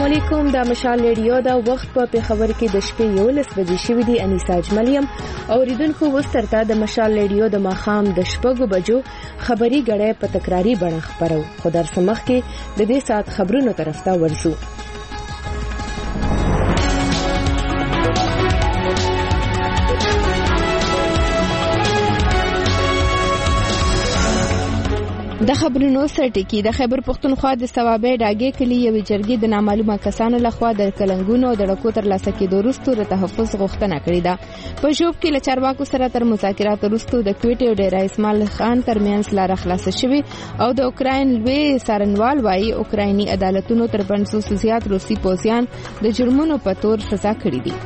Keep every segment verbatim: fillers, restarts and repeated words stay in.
علیکم. د مشال ریډیو دا وخت په خبر کې د شپې یولس بجې شوې دي. انیسا اجملیم اوریدونکو وسترته د مشال ریډیو د ماخام د شپږو بجو خبري غړې په تکراری بڼه خبرو. خو در سمخ کې د دې سات خبرونو طرف ته ورسو. د خبرونو سرټکی د خیبر پختونخوا د ثوابه ډاګه کلی یو جرګې د نامعلومه کسانو لخوا د کلنګونو د ډکو تر لاسه کېدو وروسته د تحفظ غوښتنه کړې ده. په ژوب کې له چارواکو سره تر مذاکرات وروسته د کوټې او ډیر اسماعیل خان ترمنځ لار خلاص شوه او د اوکراین لوی سارنوال وايي اوکرایني عدالتونو تر پنځوس زیات روسي پوځیان د جرمونو په تور سزا کړې دي.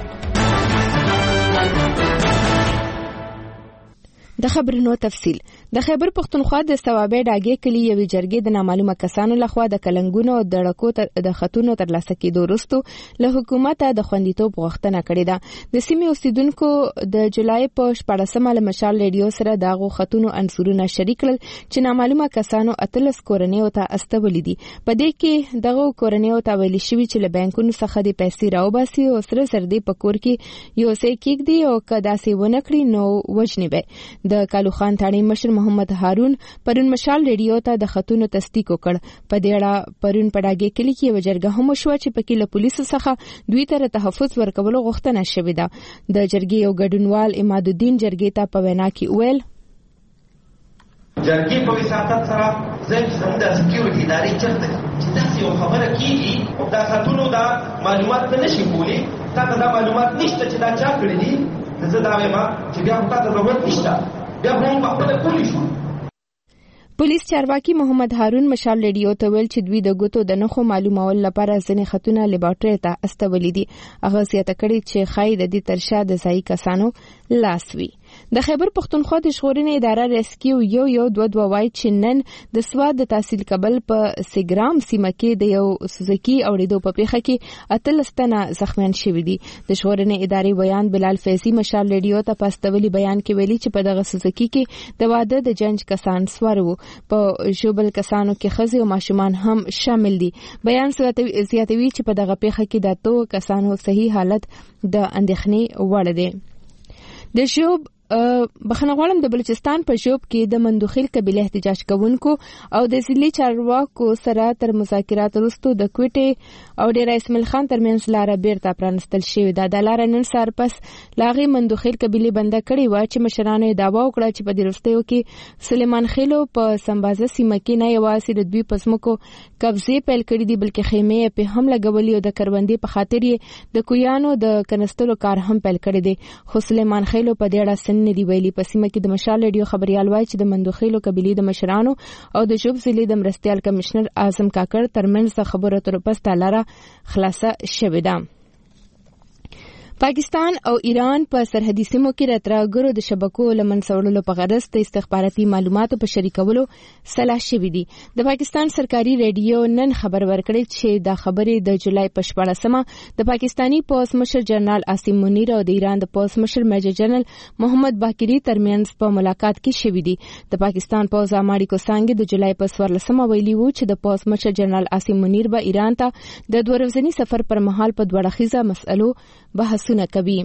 د خبرونو تفصیل. د خیبر پختونخوا د ثوابه ډاګه کلی یو جرګې د نامعلومه کسانو لخوا د کلنګونو او د ډکو د خاتونو تر لاسه کېدو وروسته له حکومت د خوندیتوب غوښتنه کړې ده. د سیمې اوسیدونکو د جولای په شپږمه له مشال ریډیو سره دغه خاتونو انصورونه شریک کړل چې نامعلومه کسانو اتلس کورنیو ته استولې دي. په دې کې دغه کورنیو ته ویل شوی چې له بانکونو څخه د پیسې راوباسي او سره سر دې پکور کې یو څه کېږي او کدا سي ونه کړی نو وجنی به. د کالو خان تاڼي مشر محمد هارون پرون مشال ریډیو ته د خاتونو تصدیق وکړ. په دې اړه پرون پډاګه کلی کې یو جرګه هم شو چې پکې له پولیسو څخه دوی ته تحفظ ورکولو غوښتنه شوې ده. د جرګې یو ګډونوال اماد الدین جرګې ته په وینا کې ویل جرګې په وساطت سره زه زموږ د سکیورټي ادارې چرته چې تاسو یو خبره کیږي او دا خاتونو دا معلومات نه نشي کولی تاسو دا معلومات نشته چې دا چا کړی دي زه دا وایم چې بیا تاسو ضرورت نشته بیا هم په خپل کولی شو. پولیس چارواکي محمد هارون مشال ریډیو ته ویل چې دوی د ګوتو د نخو معلومول لپاره ځنې خاتونه لیبارټري ته استولې دي. هغه زیاته کړې چې خای د دې ترشا د ځای کسانو لاس وی. د خیبر پختونخوا د ژغورنې اداره ریسکیو یو یو دوه دوه وای چې نن د سواد د تحصیل کبل په سیګرام سیمه کې د یو سوزکی اوریدو په پیښه کې اتلس تنه زخمیان شوي دي. د ژغورنې ادارې بیان بلال فیضی مشال ریډیو ته پاستولي بیان کې ویلي چې په دغه سوزکی کې د واده د جنج کسان سوار وو. په ژوبل کسانو کې ښځې او ماشومان هم شامل دي. بیان زیاتوي چې په دغه پیښه کې د تو کسانو صحیح حالت د اندېښنې وړ دی. د ژوب بخنه غواړم د بلوچستان په ژوب کې د مندوخیل قبیله احتجاج کوونکو او د ضلعي چارواکو سره تر مذاکرات وروسته د کوټې او ډیر اسماعیل خان ترمنځ لار بیرته پرانستل شوې ده. د لار نن سهار پس لاغي مندوخیل قبیله بنده کړې و چې مشرانو دعوا وکړه چې په دې وروستیو کې سلیمان خېلو په سمبازه سیمه کې نه یوازې د دوی پسمکو قبضې پیل کړې دي بلکې خیمې په هم لګولې او د کروندې په خاطر یې د کویانو د کنستلو کار هم پیل کړی دی. خو سلیمان خېلو په دې اړه ندی ویلي. په سیمه کې د مشال ریډیو خبريال وایي چې د مندوخیلو قبیلې د مشرانو او د ژوب ضلع د مرستيال کمشنر اعظم کاکړ ترمنځ خبرو تر پسته لاره خلاصه شوې ده. پاکستان او ایران په سرحدي سیمو کې د ترهګرو د شبکو لمنځولو په غرض د استخباراتي معلوماتو په شریکولو سلا شوې دي. د پاکستان سرکاري ریډیو نن خبر ورکړی چې دا خبرې د جولای په شپږمه د پاکستانی پوز مشر جنرال عاصم منیر او د ایران د پوز مشر میجر جنرال محمد باقری ترمنځ په ملاقات کې شوې دي. د پاکستان پوز اماړي کو څنګه د جولای په څوارلسمه ویلي وو چې د پوز مشر جنرال عاصم منیر به ایران ته د دوه ورځني سفر پر مهال په دوه اړخیزه مسئلو بحثونه کوي.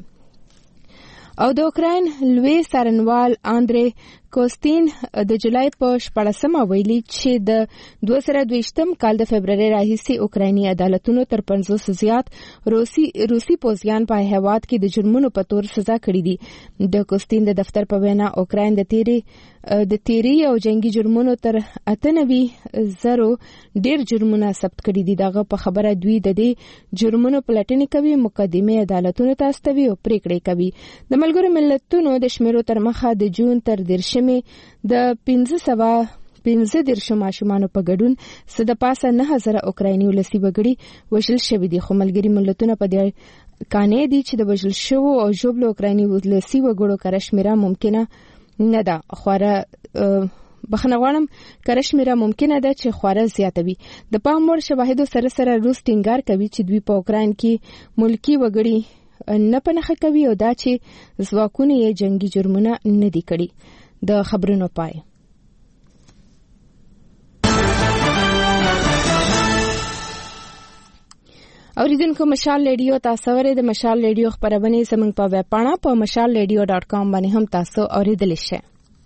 او د اوکراین لوی سارنوال اندرې کوستین د جولای په شپږمه ویلي چې د دوه زره دویشتم کال د فبرवरी راهیسې اوکرایني عدالتونو تر پنځوس زیات روسي روسي پوځیان په هیواد کې د جرمونو په تور سزا کړې دي. د کوستین د دفتر په وینا اوکراین د تیری د تیری او جنگي جرمونو تر اتنوي زرو ډیر جرمونه ثبت کړي دي. دغه په خبره دوی د دې جرمونو پلټنې کوي، مقدمه عدالتونو ته استوي او پریکړې کوي. د ملګرو ملتونو د شمیرو تر مخه د جون تر دیرشمې د پنځه سوه پنځه دیرشو ماشومانو په ګډون څه د پاسه نه هزاره اوکرایني ولسي وګړي وژل شوي دي. خو ملګري ملتونه په دې قانع دي چې د وژل شوو او ژوبلو اوکرایني ولسي وګړو کره شمیره ممکنه نه ده. خواره بخنه غواړم کره شمیره ممکنه ده چې خواره زیاته وي. د پام وړ شواهدو سره سره روس ټینګار کوي چې دوی په اوکراین کې ملکی وګړي نه پنهخه کوي او دا چې ځواکونه یې جنگي جرمونه نه دي کړي. د خبرونو پای. اوریدونکو مشال ریډیو تاسو ورې د مشال ریډیو خبرونه زموږ په ویب پاڼه په مشال ریډیو ډاټ کام باندې هم تاسو اوریدلی شئ.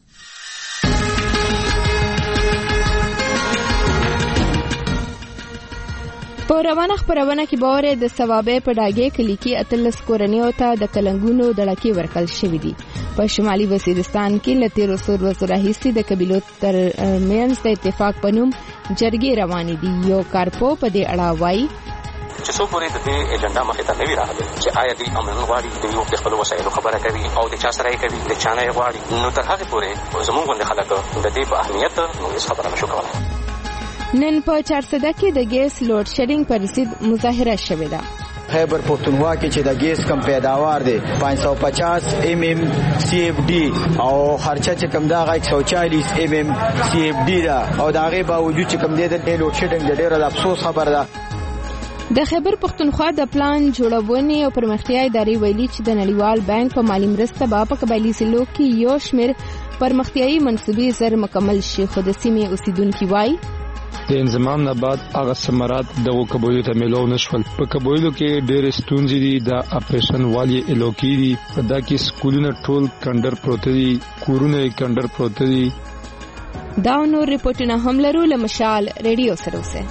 په روانه خبرونه کې باور د ثوابې په ډاګې کلی کې اتلس کورنیو ته د کلنګونو دړکې ورکړل شوې دي. په شمالي وزیرستان کې له تیرو څو ورځو راهیسې د قبیلو تر منځ د اتفاق په نوم جرګې روانې دي. یو کارپو په دې اړه وایي چې څو پورې د دې ایجنډا مخې ته نه وي راغلی چې آیا دوی امن غواړي، دوی د خپلو وسایلو خبره کوي او د چا سره یې کوي، د چا نه یې غواړي، نو تر هغې پورې زموږ غوندې خلک د دې په اهمیت نو هېڅ خبره نشو کولی. نن په چارسده کې د ګیس لوډ شیډینګ پر ضد مظاهره شوې ده. خیبر پختونخوا کې چې د ګیس کم پیداوار دی پانچ سو پچاس ایم ایم سی ایف ڈی او خرچه چې کم دا غا ایک سو چالیس ایم ایم سی ایف ڈی دا او دا غي باوجود چې کم دی د لوډ شیډینګ ډېر د افسوس خبر ده. د خیبر پختونخوا د پلان جوړونې او پرمختیا ادارې ویلي چې د نړیوال بانک په مالی مرسته به په قبایلي ضلعو کې یو شمېر پرمختیایي منصوبې زر مکمل شي، خو د سیمې اوسیدونکي وایي د انضمام نه بعد هغه ثمرات دغه قبایلو ته ملو نشول. په قبایلو کې ډېر ستونزې دي، د اپریشن والی الوکی دي، په دا کې سکولونه ټول کندر پروت دي، کورونه کندر پروت دي. دا نور ریپورتونه هم لرو له مشال ریډیو سره اوسه.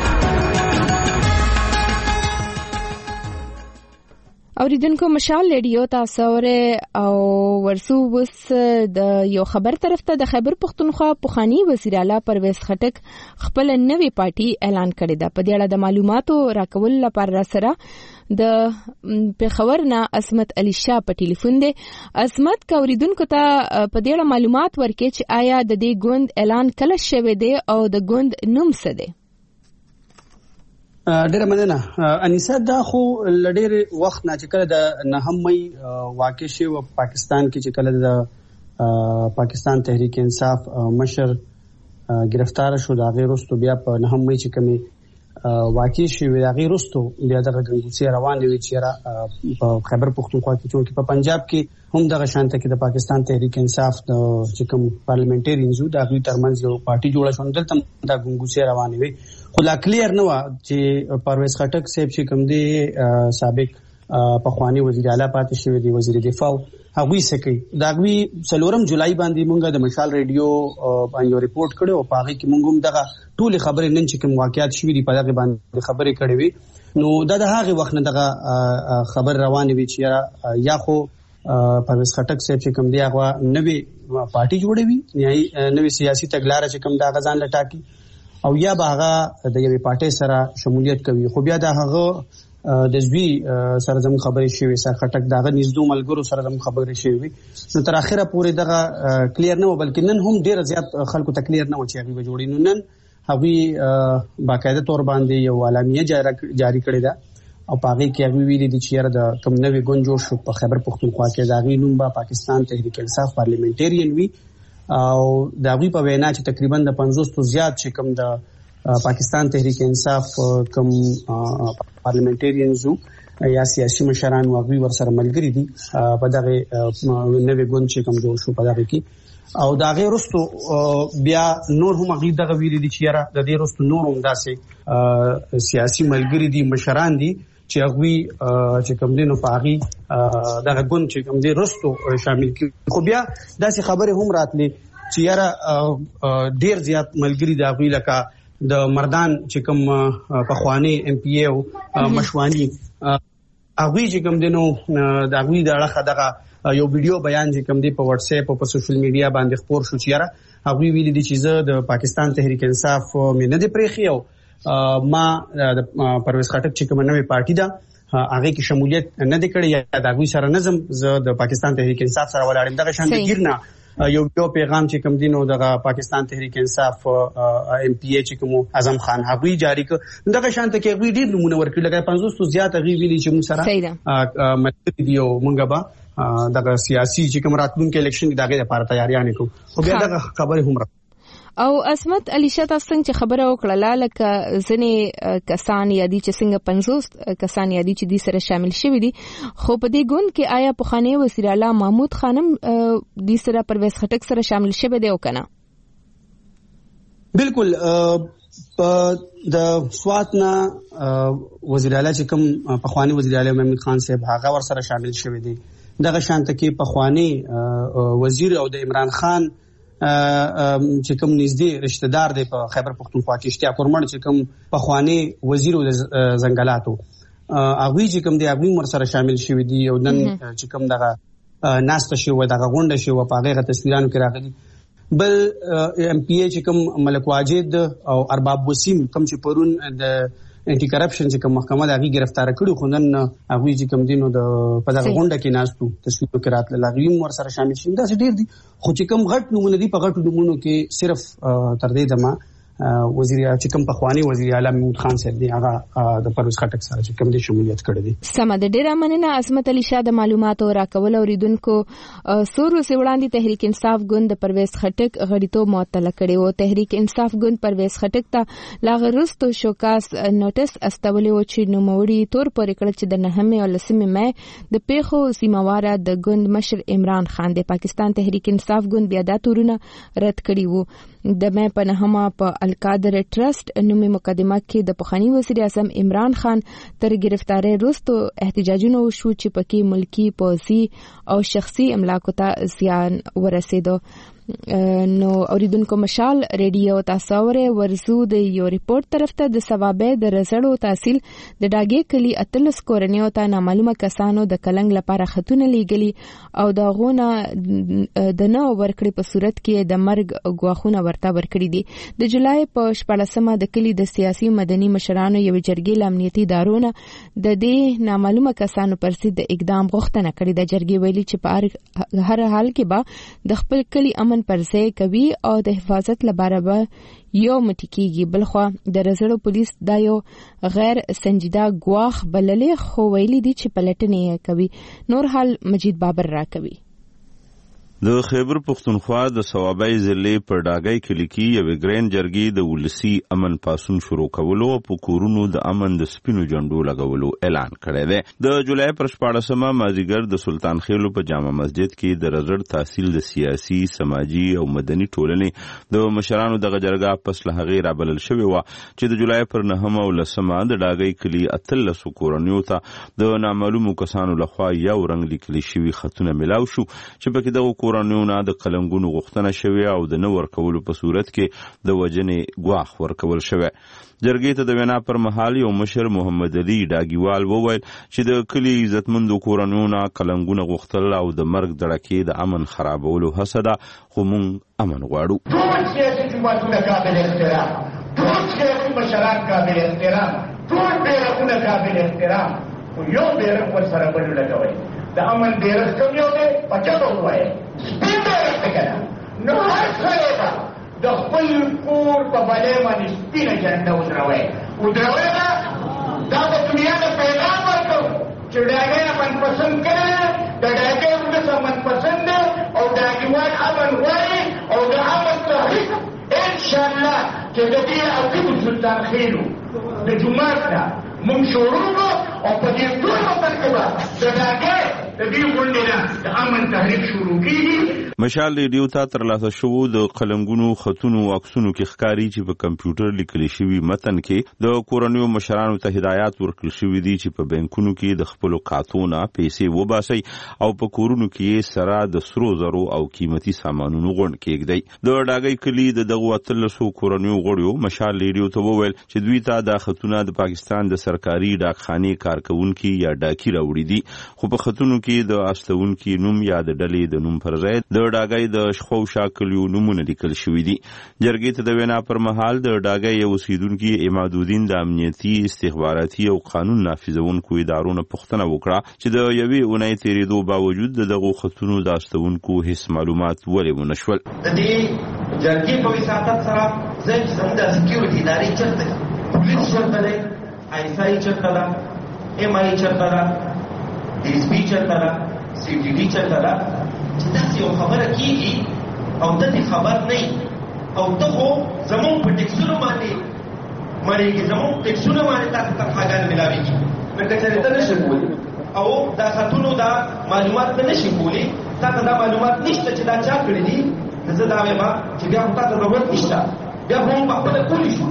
اوریدونکو مشال ریډیو تاسو ورې او ورسو وس د یو خبر طرف ته د خیبر پختونخوا پخوانی وزیر اعلی پرویز خټک خپل نوې پارټي اعلان کړی ده. په دې اړه د معلوماتو راکول لپاره سره د پیښور نه عصمت علي شاه په ټلیفون دی. عصمت کا اوریدونکو ته په دې اړه معلومات ورکړي چې آیا د دې ګوند اعلان کله شوی دی او د ګوند نوم څه دی؟ ډیره مننه انیسه. دا خو لډیر وخت نه چې کله د نهم مې واقع شو په پاکستان کې چې کله د پاکستان تحریک انصاف مشر گرفتار شو، دا غیر رستو بیا په نهم مې چې کومه واقع شو دا غیر رستو بیا د غنګوسی روان دی چې په خیبر پختونخوا کې چې په پنجاب کې هم د شانته کې د پاکستان تحریک انصاف د چې کوم پارلیمنټریانز دا غوی ترمنځ یو پارټي جوړه شوه، دلته د غنګوسی روان وي. خو لا کلیر نه و چې پرویز خټک صاحب چې کوم دی سابق پخوانی وزیر اعلی پاتې شوی دی، وزیر دفاع، هغوی سکی دا غوی څلورم جولای باندې مونږه د مشال ریډیو باندې ریپورت کړو او په هغه کې مونږ هم دغه ټول خبرې نن چې کوم واقعیت شوی دی په هغه باندې خبرې کړې وي. نو دا د هغه وخت نه دغه خبر روان وي چې یا خو پرویز خټک صاحب چې کوم دی هغه نوې پارټي جوړوي، نهایي نوې سیاسي تګلارې چې کوم دا غزان لټاکي او یا به هغه د یوې پارټۍ سره شمولیت کوي. خو بیا د هغه د زوی سره زموږ خبرې شوې سر خټک دغه نږدې ملګرو سره زموږ خبرې شوې، نو تر اخره پورې دغه کلیر نه و، بلکې نن هم ډیر زیات خلکو ته کلیر نه و چې هغه جوړي. نو نن هغه باقاعده تور باندې یو اعلامیه جاری کړې ده او په هغه کې هغه ویلي دي چې د کوم نوې ګوند جوړ شو په خیبر پختونخوا کې دا غي نوم به پاکستان تحریک انصاف پارلیمنټریان وي او دا غوی په وینا چې تقریبا د پنځوس تو زیات چې کوم د پاکستان تحریک انصاف کوم پارلیمنټریانز یا سیاسي مشران او غوی ورسره ملګری دي په دغه نوې ګوند چې کوم جوړ شو په دغه کې او دا غیر رستو بیا نور هم غي دغه ویلي دي چې را د دې رستو نور هم داسې سیاسي ملګری دي مشران دي چې هغوی چې کوم دینو پاغي دغه ګوند چې کوم دی رستو شامل کی. خو بیا داسې خبره هم راتلې چې یاره ډیر زیات ملګری د هغوی لکه د مردان چې کوم پخوانی ایم پی ای او مشوانی هغوی چې کوم دینو د هغوی د اړخه دغه یو ویډیو بیان چې کوم دی په واتس اپ او په سوشل میډیا باندې خپور شو چې یاره هغوی ویلي دي چې زه د پاکستان تحریک انصاف مې نه دی پرېښی او ما د پرویز خټک چې کوم نوې پارټي ده هغه کې شمولیت نه دی کړی یا د هغوی سره نظم زه د پاکستان تحریک انصاف سره ولاړم. دغه شان د ګیرنا یو یو پیغام چې کوم دینو دغه پاکستان تحریک انصاف ایم پی ای چې کوم اعظم خان هغوی جاری کړ. دغه شان ته کې هغوی ډیر نمونه ورکړي لکه پنځوس تو زیات هغوی ویلي چې موږ سره ملګري دي او موږ به دغه سیاسي چې کوم راتلونکي الیکشن دغه لپاره تیاریان کوو. خو بیا دغه خبره هم او عصمت علي شاه تاسو څنګه خبره وکړه لکه ځنې کسان یادي چې څنګه پنځوس کسان یادي چې دې سره شامل شوي دي، خو په دې ګوند کې آیا پخوانی وزیر اعلی محمود خانم دې سره پرویز خټک سره شامل شوی دی او کنه؟ بالکل د سوات نه وزیر اعلی چې کوم پخوانی وزیر اعلی محمد خان صاحب هغه ور سره شامل شوی دی. دغه شانته کې پخوانی وزیر او د عمران خان چې کوم نږدې رشتہ دار دی په خیبر پختونخوا کې اشتیاق ورمن چې کوم پخوانی وزیر د زنګلاتو هغه چې کوم دی هغه ور سره شامل شوی دی او نن چې کوم دغه ناسته شو دغه غونډه شو په هغه تصویرانو کې راغلي. بل ام پی ای چې کوم ملک واجد او ارباب وسیم کوم چې پرون د انټي کرپشن چې کوم محکمه د هغه گرفتار کړو خو نن هغه چې کوم دینو د په دغه غونډه کې ناستو تصویر کې راتل لاغویم ور سره شامل شي. دا ډیر دي خو چې کوم غټ نمونه دي په غټو نمونو کې صرف تر دې دمه وزیر چې کوم پخوانی وزیر اعلی محمود خان صاحب دی هغه د پرویز خټک سره چې کوم دي شمولیت کړی دی. سم د ډیره مننه عظمت علي شاه د معلوماتو راکول اوریدونکو سورو سی وړاندې تحریک انصاف ګوند د پرویز خټک غړیتوب معطل کړي وو. تحریک انصاف ګوند پرویز خټک ته لاغرستو شوکاس نوټس استولې و چې نوموړي تور پورې کړ چې د نهمه او لسمه مې د پیښو سیمواره د ګوند مشر عمران خان د پاکستان تحریک انصاف ګوند بیا د تورونه رد کړي وو. د مې په نهمه په القادر ټرست نومي مقدمه کې د پخوانی وزیر اعظم عمران خان تر گرفتاری وروسته احتجاجونه وشو چې پکې ملکی پوځي او شخصي املاکو ته زیان ورسېدو. نو اوریدونکو مشال ریډیو تاسو ورې ورزو د یو ریپورت طرف ته د ثوابې د رزړو تحصیل د ډاګې کلی اتلس کورنیو ته نامعلومه کسانو د کلنګ لپاره خطونه لیږلي او د غونه د نو ورکړې په صورت کې د مرګ غواخونه ورته ورکړي دي. د جولای په شپږمه د کلی د سیاسي مدني مشرانو یو جرګې لامنیتي دارونه د دې نامعلومه کسانو پر ضد د اقدام غوښتنه کړې ده. جرګې ویلي چې په هر حال کې به د خپل کلی امن پرځای کوي او د حفاظت لپاره به یو مټی کیږي. بلخو د رزړو پولیس دا یو غیر سنجیده غواخ بللې خو ویلي دي چې پلټنې کوي. نور حال مجید بابر را کوي. د خیبر پختونخوا د ثوابای ضلع په ډاګای کلی کې یو ګرین جرګې د ولسی امن پاسون شروع کولو او په کورونو د امن د سپینو جنډو لګولو اعلان کړی دی. د جولای پر شپاړسمه مازیګر د سلطان خیلو په جامع مسجد کې د رزړ تحصیل د سیاسي سماجی او مدني ټولنې د مشرانو دغه جرګه پس له هغې رابلل شوې وه چې د جولای پر نهمه او لسمه د ډاګای کلي اتلسو کورنیو ته د نامعلومو کسانو لخوا یو رنګ لیکلي شوي خطونه میلاو شو چې پکې دغه کورنیونه د قلنګونو غوښتنه شوې او د نه ورکولو په صورت کې د وجنې ګواښ ورکول شوی. جرګې ته د وینا پر مهال یو مشر محمد علي ډاګیوال وویل چې د کلي عزتمندو کورنیونه قلنګونه غوښتل او د مرګ دړکې د امن خرابولو هڅه ده خو موږ امن غواړو. ټول سیاسي جماعتونه قابل احترام، ټول سیاسي مشران قابل احترام، ټول بیرغونه قابل احترام، خو یو بیرغ ورسره بل لګوئ. د امن بیرغ کوم یو دی په چا به ووایئ سپین بیرغ دی که نه نو هر سړی به د خپل کور په بلۍ باندې سپینه جنډه ودروئ ودروئ به دا به دنیا ته پیغام ورکوو چې ډاګی امن پسند کړی د ډاګی ولس امن پسند دی او ډاګیوال امن غواړي او د امن تحریک انشاءالله چې د دې عقیب سلطان خیلو د جومات نه موږ شروع کړو او په دې ټول وطن کې به د ډاګی د دې غونډې نه د امن تحریک شروع کېږي. مشال ریډیو ته ترلاسه شوو د قلمګونو خطونو او عکسونو کې ښکاري چې په کمپیوټر لیکل شوي متن کې د کورنیو مشرانو ته هدایات ورکړل شوي دي چې په بانکونو کې د خپلو کاتو نه پیسې وباسئ او په کورونو کې سره د سرو زرو او قیمتي سامانونو غونډ کېږدئ. د ډاګی کلي د دغو اتلسو کورنیو غړیو مشال ریډیو ته وویل چې دوی ته دا خطونه د پاکستان د سرکاري ډاکخانې کارکونکي یا ډاکي راوړي دي خو په خطونو کې د استونکي نوم یا د ډلې د نوم پر ځای د ډاګی د شخو شاکلیو نمونه لیکل شوي دي. جرګې ته د وینا پر مهال د ډاګی یو اوسیدونکي عمادالدین د امنیتي استخباراتي او قانون نافذونکو ادارو نه پوښتنه وکړه چې د یوې اونۍ تېرېدو باوجود د دغو خطونو د استونکو هیڅ معلومات ولې ونه شول. د دې جرګې په وساطت سره زه چې زموږ د سکیورټي ادارې چېرته دي، پولیس چېرته دی، آی ایس آی چېرته ده، ایم آی چېرته ده، ډي ایس پي چېرته ده، سی ټي ډي چېرته ده چې داسې یو خبره کېږي او ته دې خبر نه یې او ته خو زموږ په ټکسونو باندې مړېږي، زموږ ټکسونو باندې تاسو تنخواګانې ملاوېږي. لکه چې ته نشې کولی او دا خطونو دا معلومات ته نشي کولی، تا ته دا معلومات نشته چې دا چا کړي دي. زه دا وایم چې بیا خو تا ته ضرورت نشته، بیا خو موږ پخپله کولی شو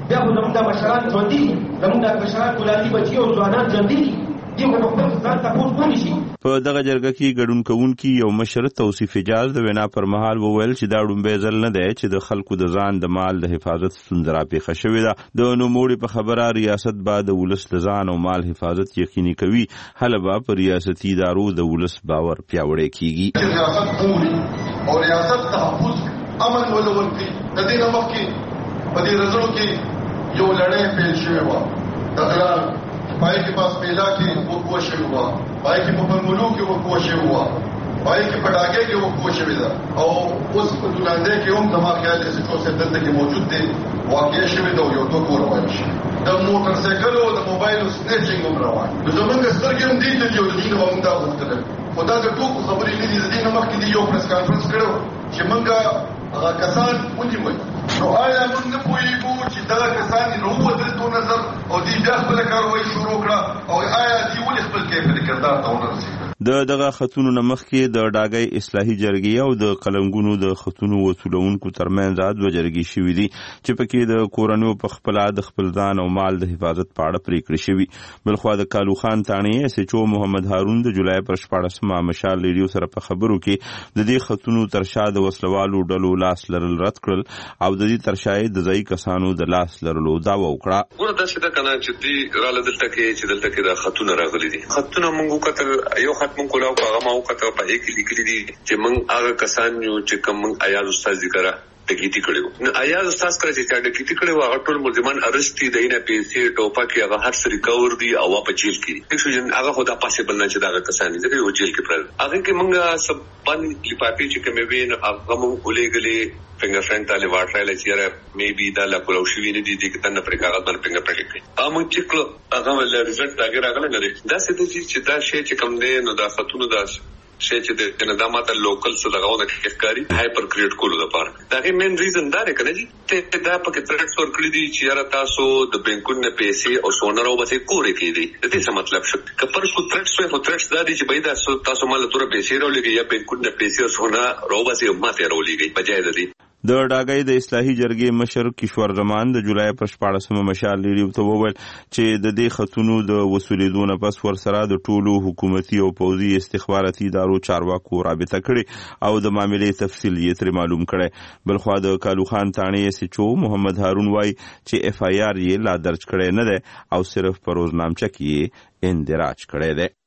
بیا خو زموږ د مشران ژوندي دي، زموږ د مشران ولادي بچي او ځوانان ژوندي دي، دی خو په خپل ځان تپوس کولی شي. په دغه جرګه کې ګډون کوونکي یو مشر توصیف اجاز د وینا پر مهال وویل چې دا ډومبی ځل نه دی چې د خلکو د ځان د مال د حفاظت ستونزه راپېښه شوې ده. د نوموړي په خبره ریاست به د ولس د ځان او مال حفاظت یقیني کوي، هله به په ریاستي ادارو د ولس باور پیاوړی کیږي. ریاست پوری او ریاست تحفظ امن ولول کی د دې نه مخکې په دې رزلو کې یو لړۍ پیل شوې وه، د غلال پای کې پاس پیدا کې وقوع شوی و، پای کې په پنګلو کې وقوع شوی و، پای کې په ډاګه کې وقوع شوی ده، او اوس په دولانده کې هم زما خیال دی چې څو دلته کې موجود دي واقع شوی ده او یو دوه کور روان شي. د موټر سایکل او د موبایل سنیچینګ هم روان دي. زمونږ سترګې هم دي چې یو د دې نه موږ دا غوښتل، خو دا د ټوکو خبرې نه دي. د دې نه مخکې دی یو پریس کانفرنس کړو چې موږ هغه کسان ونیول، نو آیا موږ نه پوهېږو چې دغه کسان یې راووتل دو نظر او دوی بیا خپله کاروایي شروع کړه، او آیا دوی ولې خپل کیفیت کردار ته ونه رسېدل؟ د دغه خطونو نه مخکې د ډاګۍ اصلاحي جرګې او د قلمګونو د خطونو وصولونکو ترمنځ دوه جرګې شوي دي چې پکې د کورنیو په خپله د خپل ځان او مال د حفاظت په اړه پریکړې شوي. بلخوا د کالو خان تاڼې ایس ایچ او محمد هارون د جولای پر شپاړسمه مشال ریډیو سره په خبرو کې د دې خطونو تر شا د وسلوالو ډلو لاس لرل رد کړل او د دې تر شا د ځایي کسانو د لاس لرلو دعوه وکړه. ګوره داسې ده که نه چې دوی راله دلته کې چې دلته کې دا خطونه راغلي دي. خطونه موږ وکتل، یو خط موږ کولاو هغه ما وکتل په هغې کې لیکلي دي چې موږ هغه کسان یو چې کوم موږ ایاز استاد ذکره ډکیټي کړی وو. نو ایاز استاد کله چې چا ډکیټي کړی وو هغه ټول ملزمان ارسټ دي، د یې نه پیسې ټوپک هغه هر څه ریکور دي او په جیل کې دي. هغه خو دا پاسبل نه چې دغه کسان دي ځکه یو جیل کې پرل. هغې کې موږ سب باندې لفافې چې کومې وې نو هغه موږ ولېږلې فنګر فرینټ ته لې واټرایله چې یاره میبي دا لا کولاو شوي نه دي دې کې دننه پرې کاغذ باندې فنګر فرینټ لیکلي. هغه موږ چیک کړو، هغه ول رزلټ د هغې راغلی نه دی. داسې ده چې دا شی چې کوم دی نو دا خطونه دا شی چې د نه دا ماته لوکل څه دغه نه ښکاري هایپر کریټ کولو لپاره. د هغې مین ریزن دا دی که نه جي ته دا پکې تھریټس ورکړي دي چې یاره تاسو د بینکونو نه پیسې او سونه راوباسئ کورې کېدی. د دې څه مطلب شو که فرض کړو تھریټس وایي، خو تھریټس دا دي چې بهی دا تاسو ماله توره پیسې راولېږئ یا بینکونو نه پیسې او سونه راوباسئ او ماته یې راولېږئ په جای د دې. د ډاګۍ د اصلاحي جرګې مشر کشور زمان د جولای په شپاړسمه مشال ریډیو ته وویل چې د دې خطونو د وصولېدو نه پس ورسره د ټولو حکومتي او پوځي استخباراتي ادارو چارواکو رابطه کړې او د معاملې تفصیل یې ترې معلوم کړی. بلخوا د کالو خان تاڼې ایس ایچ او محمد هارون وایي چې اف آی آر یې لا درج کړی نه دی او صرف په روزنامچه کې یې اندراج کړی دی.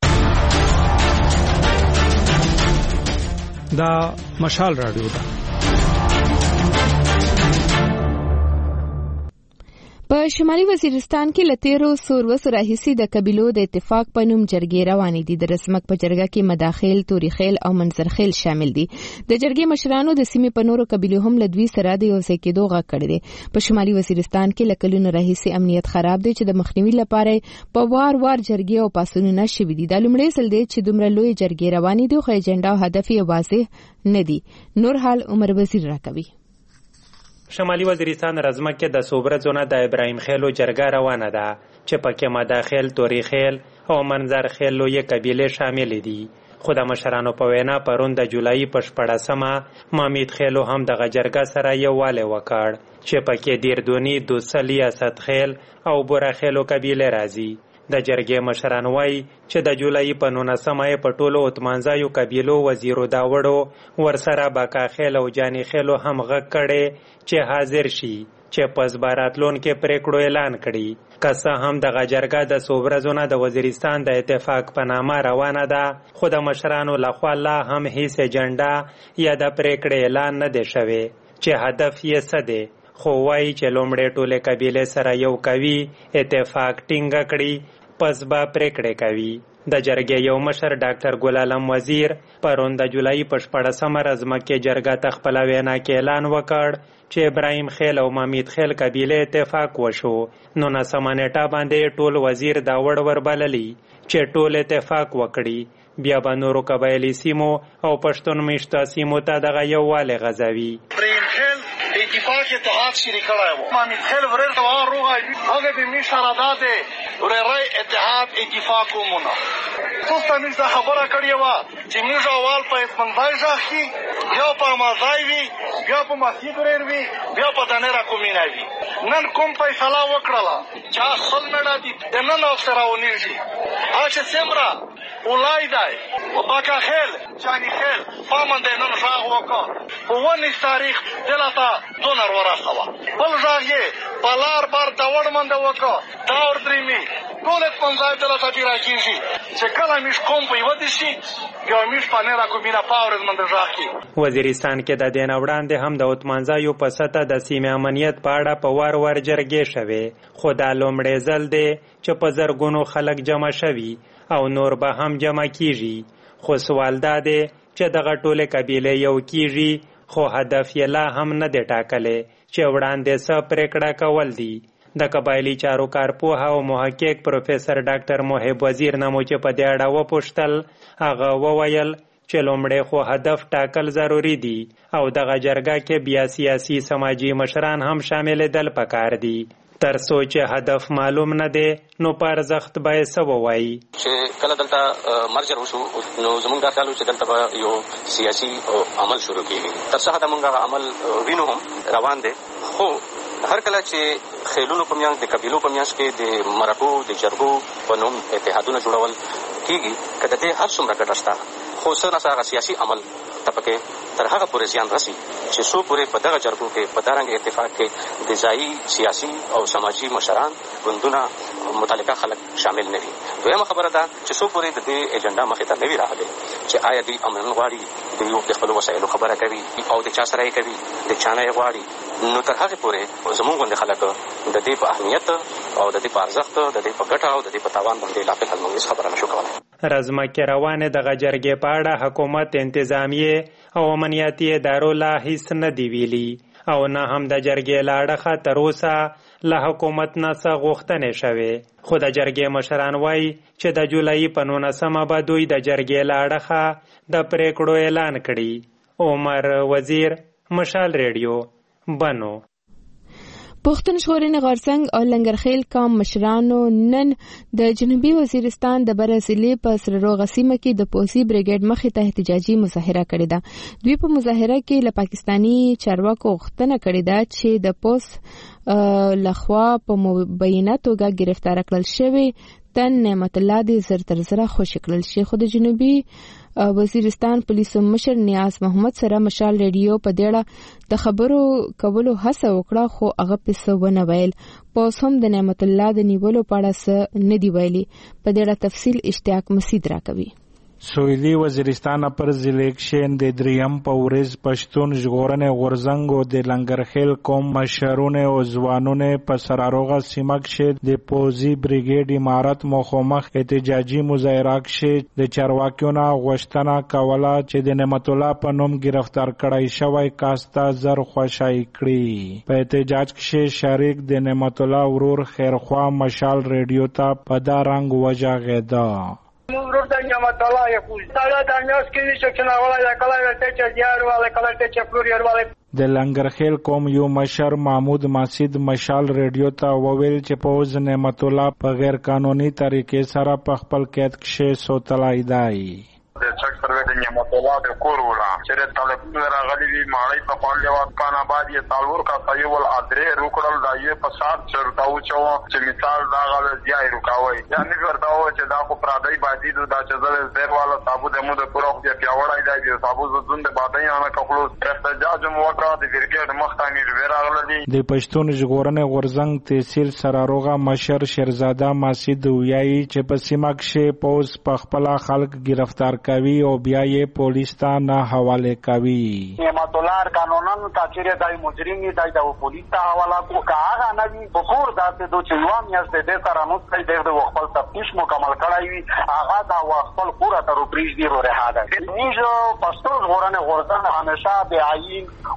دا مشال راډیو ده. په شمالي وزیرستان کې لتیرو سوروسو راهیسي د قبیلو د اتفاق په نوم جرګې روانې دي. د رسمک په جرګه کې مداخیل، توريخیل او منظرخیل شامل دي. د جرګې مشرانو د سیمې په نورو قبیلو هم لدوی سره د یو ځای کېدو غږ کړی دی. په شمالي وزیرستان کې لکلونو راهیسي امنیت خراب دی چې د مخنیوي لپاره په وار وار جرګې او پاسونونه شوي دي. دا لومړی ځل دی چې دومره لوی جرګې روانې دي، خو ایجنډا او هدف یې واضح نه دي. نور حال عمر وزیر راکوي. شمالي وزیرستان رزمک کې د صوبرځو نه د ابراهیم خیلو جرګه روانه ده چې پکې مداخیل، توريخیل او منظرخیل لوی قبیلې شامل دي. خو د مشرانو په وینا پرون د جولای په شپاړسمه مامید خیلو هم د جرګه سره یووالی وکړ چې پکې دیردونی، دوسلی، اسدخیل او بورخیلو قبیلې راځي. د جرګې مشران وایي چې د جولای په نولسمه یې په ټولو اتمانځایو قبیلو وزیرو داوړو ورسره باکاخیل او جانی خیلو هم غږ کړی چې حاضر شي چې په زباراتلون کې پریکړو اعلان کړي. که څه هم دغه جرګه د صوبرځو نه د وزیرستان د اتفاق په نامه روانه ده، خو د مشرانو لخوا لا هم هیڅ ایجنډا یا د پریکړې اعلان نه دی شوی چې هدف یې څه دی. خو وایي چې لومړی ټولې قبیلې سره یو کوي، اتفاق ټینګه کړي، پس به پریکړې کوي. د جرګې یو مشر ډاکټر ګل عالم وزیر پرون د جولای په شپاړسمه رزمک کې جرګه ته خپله وینا کې اعلان وکړ چې ابراهیم خیل او مامید خیل قبیلې اتفاق وشو. نو ناسمه نیټه باندې ټول وزیر دا وړ وربللی چې ټول اتفاق وکړي، بیا به نورو قبایلي سیمو او پښتون میشته سیمو ته دغه یووالی غځوي. ابراهیم خیل اتفاق اتحاد شریک کړی و ما میخیل ورر ته وار روغای هغه به می شرادات ورای اتحاد اتفاق کومونه تاسو می څه خبره کړی و چې موږ اول په اسمنځای ځخی بیا په مازای وی بیا په مسجد ورروي بیا په دنيرا کومینه وی نن کوم فیصله وکړه چې خپل مړه دي د نن سره ونیږي اچھا سمرا ولای دی او پاکا خیل چانی خیل پامن د نن ځاغ وکړ په ونی تاریخ دلته دونر ورسوه بل ځاګه بلار بار دا وړمنده وکړه دا ور درېمي ټول پنځه دلته دی راکېږي چې کله مش کوم په ودی شي بیا مش پانه را کومینه پاور منده ځاخي وزیرستان کې د دین وړاندې هم د اتمنځایو په سطح د سیمه امنیت په اړه په وار ور جرګې شوه خو دا لومړی ځل دی چې په زرګونو خلک جمع شوي او نور به هم جمع کیږي خو سوال دا دی چې دغه ټوله قبیله یو کیږي خو هدف یې لا هم نه دی ټاکلی چې وړاندې څه پریکړه کول دي د قبایلی چارو کارپوه او محقق پروفیسر ډاکټر محب وزیر نامو چې په دې اړه وپوښتل هغه وویل چې لومړی خو هدف ټاکل ضروری دي او دغه جرګه کې بیا سیاسي سماجی مشران هم شامل دل پکار دي تر سوچ هدف معلوم نه دی نو پر زخت به څه وایي چې کله دلته مرجر وشو نو زمونږ دا خیال چې دلته یو سیاسي عمل شروع کیږي تر څه د مونږه عمل وینو هم روان دی خو هر کله چې خیلونو په میانس د قبیلو په میانس کې د مرکو د جرګو په نوم اتحادونه جوړول کیږي کله دې هر څومره ګټه شته خو سره سره سیاسي عمل تپکه تر هغه پورې ځان راسي چې څو پورې په دغه جرګو کې په دارنګ اتفاق کې د ځایي سیاسي او سماجی مشران ګوندونه متعلقه خلک شامل نه وي دویمه خبره ده چې څو پورې د دې ایجنډا مخې ته نه وي راغلي چې آیا دې امن غواړي د یو خپل وسایلو خبره کوي او د چا سره یې کوي د چا نه یې غواړي نو تر هغه پورې زموږ غوندې خلک د دې په اهمیت او د دې په ارزښت د دې په ګټه او د دې په تاوان باندې لا فعل موږ خبره نشو کولای رزمه کې روانه د جرګې په اړه حکومت انتظامیه او امنیتي ادارو لا هیڅ نه دی ویلي او نه هم د جرګې لاړه تر اوسه له حکومت نه څه غوښتنې شوې خو د جرګې مشران وایي چې د جولای په نولسمه به دوی د جرګې لاړه د پریکړو اعلان کړي عمر وزیر مشال ریډیو بنو پښتون ژغورنې غورځنګ او لنګرخیل قوم مشرانو نن د جنوبي وزیرستان د برازیلي په سرروغه سیمه کې د پوځي بریګیډ مخې ته احتجاجي مظاهره کړې ده دوی په مظاهره کې له پاکستاني چارواکو غوښتنه کړې ده چې د پوس لخوا په مبینه توګه گرفتار کړل شوی تن نعمت الله دې زر تر زره خوشی کړل شي خو د جنوبي وزیرستان پولیسو مشر نیاز محمد سره مشال ریډیو په دیړه د خبرو کولو هڅه وکړه خو هغه پسو ونه ویل پوس هم د نعمت الله د نیولو په اړه څه نه دی ویلي په دیړه تفصیل اشتیاق مسید راکوي سویلی وزیرستان پر الیکشن د دریم په ورځ پښتون ژغورنې غورځنګ او د لنګرخیل قوم مشرونه او ځوانونه په سراروغه سیمه کې د پوځي بریګیډ امارت مخامخ احتجاجي مظاهره کې د چارواکیونو غوښتنه کوله چې د نعمت الله په نوم گرفتار کړای شوی کاستا زر خوشای کړي په احتجاج کې شریک د نعمت الله ورور خیرخوا مشال ریډیو ته په دا رنگ وجاغدا ورور د نعمت الله یې پوز دا د میاس کې چې څنګه ولا کله ته چې دیار ولا کله ته چې فلورير ولا د لنګرخیل قوم یو مشر محمود ماسید مشال ریډیو ته وویل چې پوز نعمت الله په غیر قانوني طریقې سره په خپل قید کې سوتلای دی د چک سروې د نعمت الله د کور ولا چې د طالبانو راغلي وی ماړی په خپل یوات کان آباد یې تالور کا سایول ادرې روکړل دایې په سات چرتاو چو چې مثال دا غل ځای روکاوي یعنی ورتاو چې دا خو پرادای باندې دا چې زل زیر والا صابو د مو د پروخ دی پیاوړای دی صابو زوند باندې نه کخلو احتجاج موکړه د ورګډ مختانی ورغلدي د پښتون ژغورنې غورځنګ تحصیل سراروغه مشر شیرزاده ماسید ویایي چې په سیمه کې پوز په خپل خلک گرفتار کوي او بیا یې پولیس ته نه حواله کوي نعمت الله قانونن تاچره دای مجرم دی د پولیس ته حواله کو کاغه نه وي بخور داسې دوه چوام یاست د سره نو څه د خپل تفتیش مکمل کړای وي هغه دا خپل پورا تر پریز دی ورهاده نیجو پښتون ژغورنې غورځنګ همیشه به عین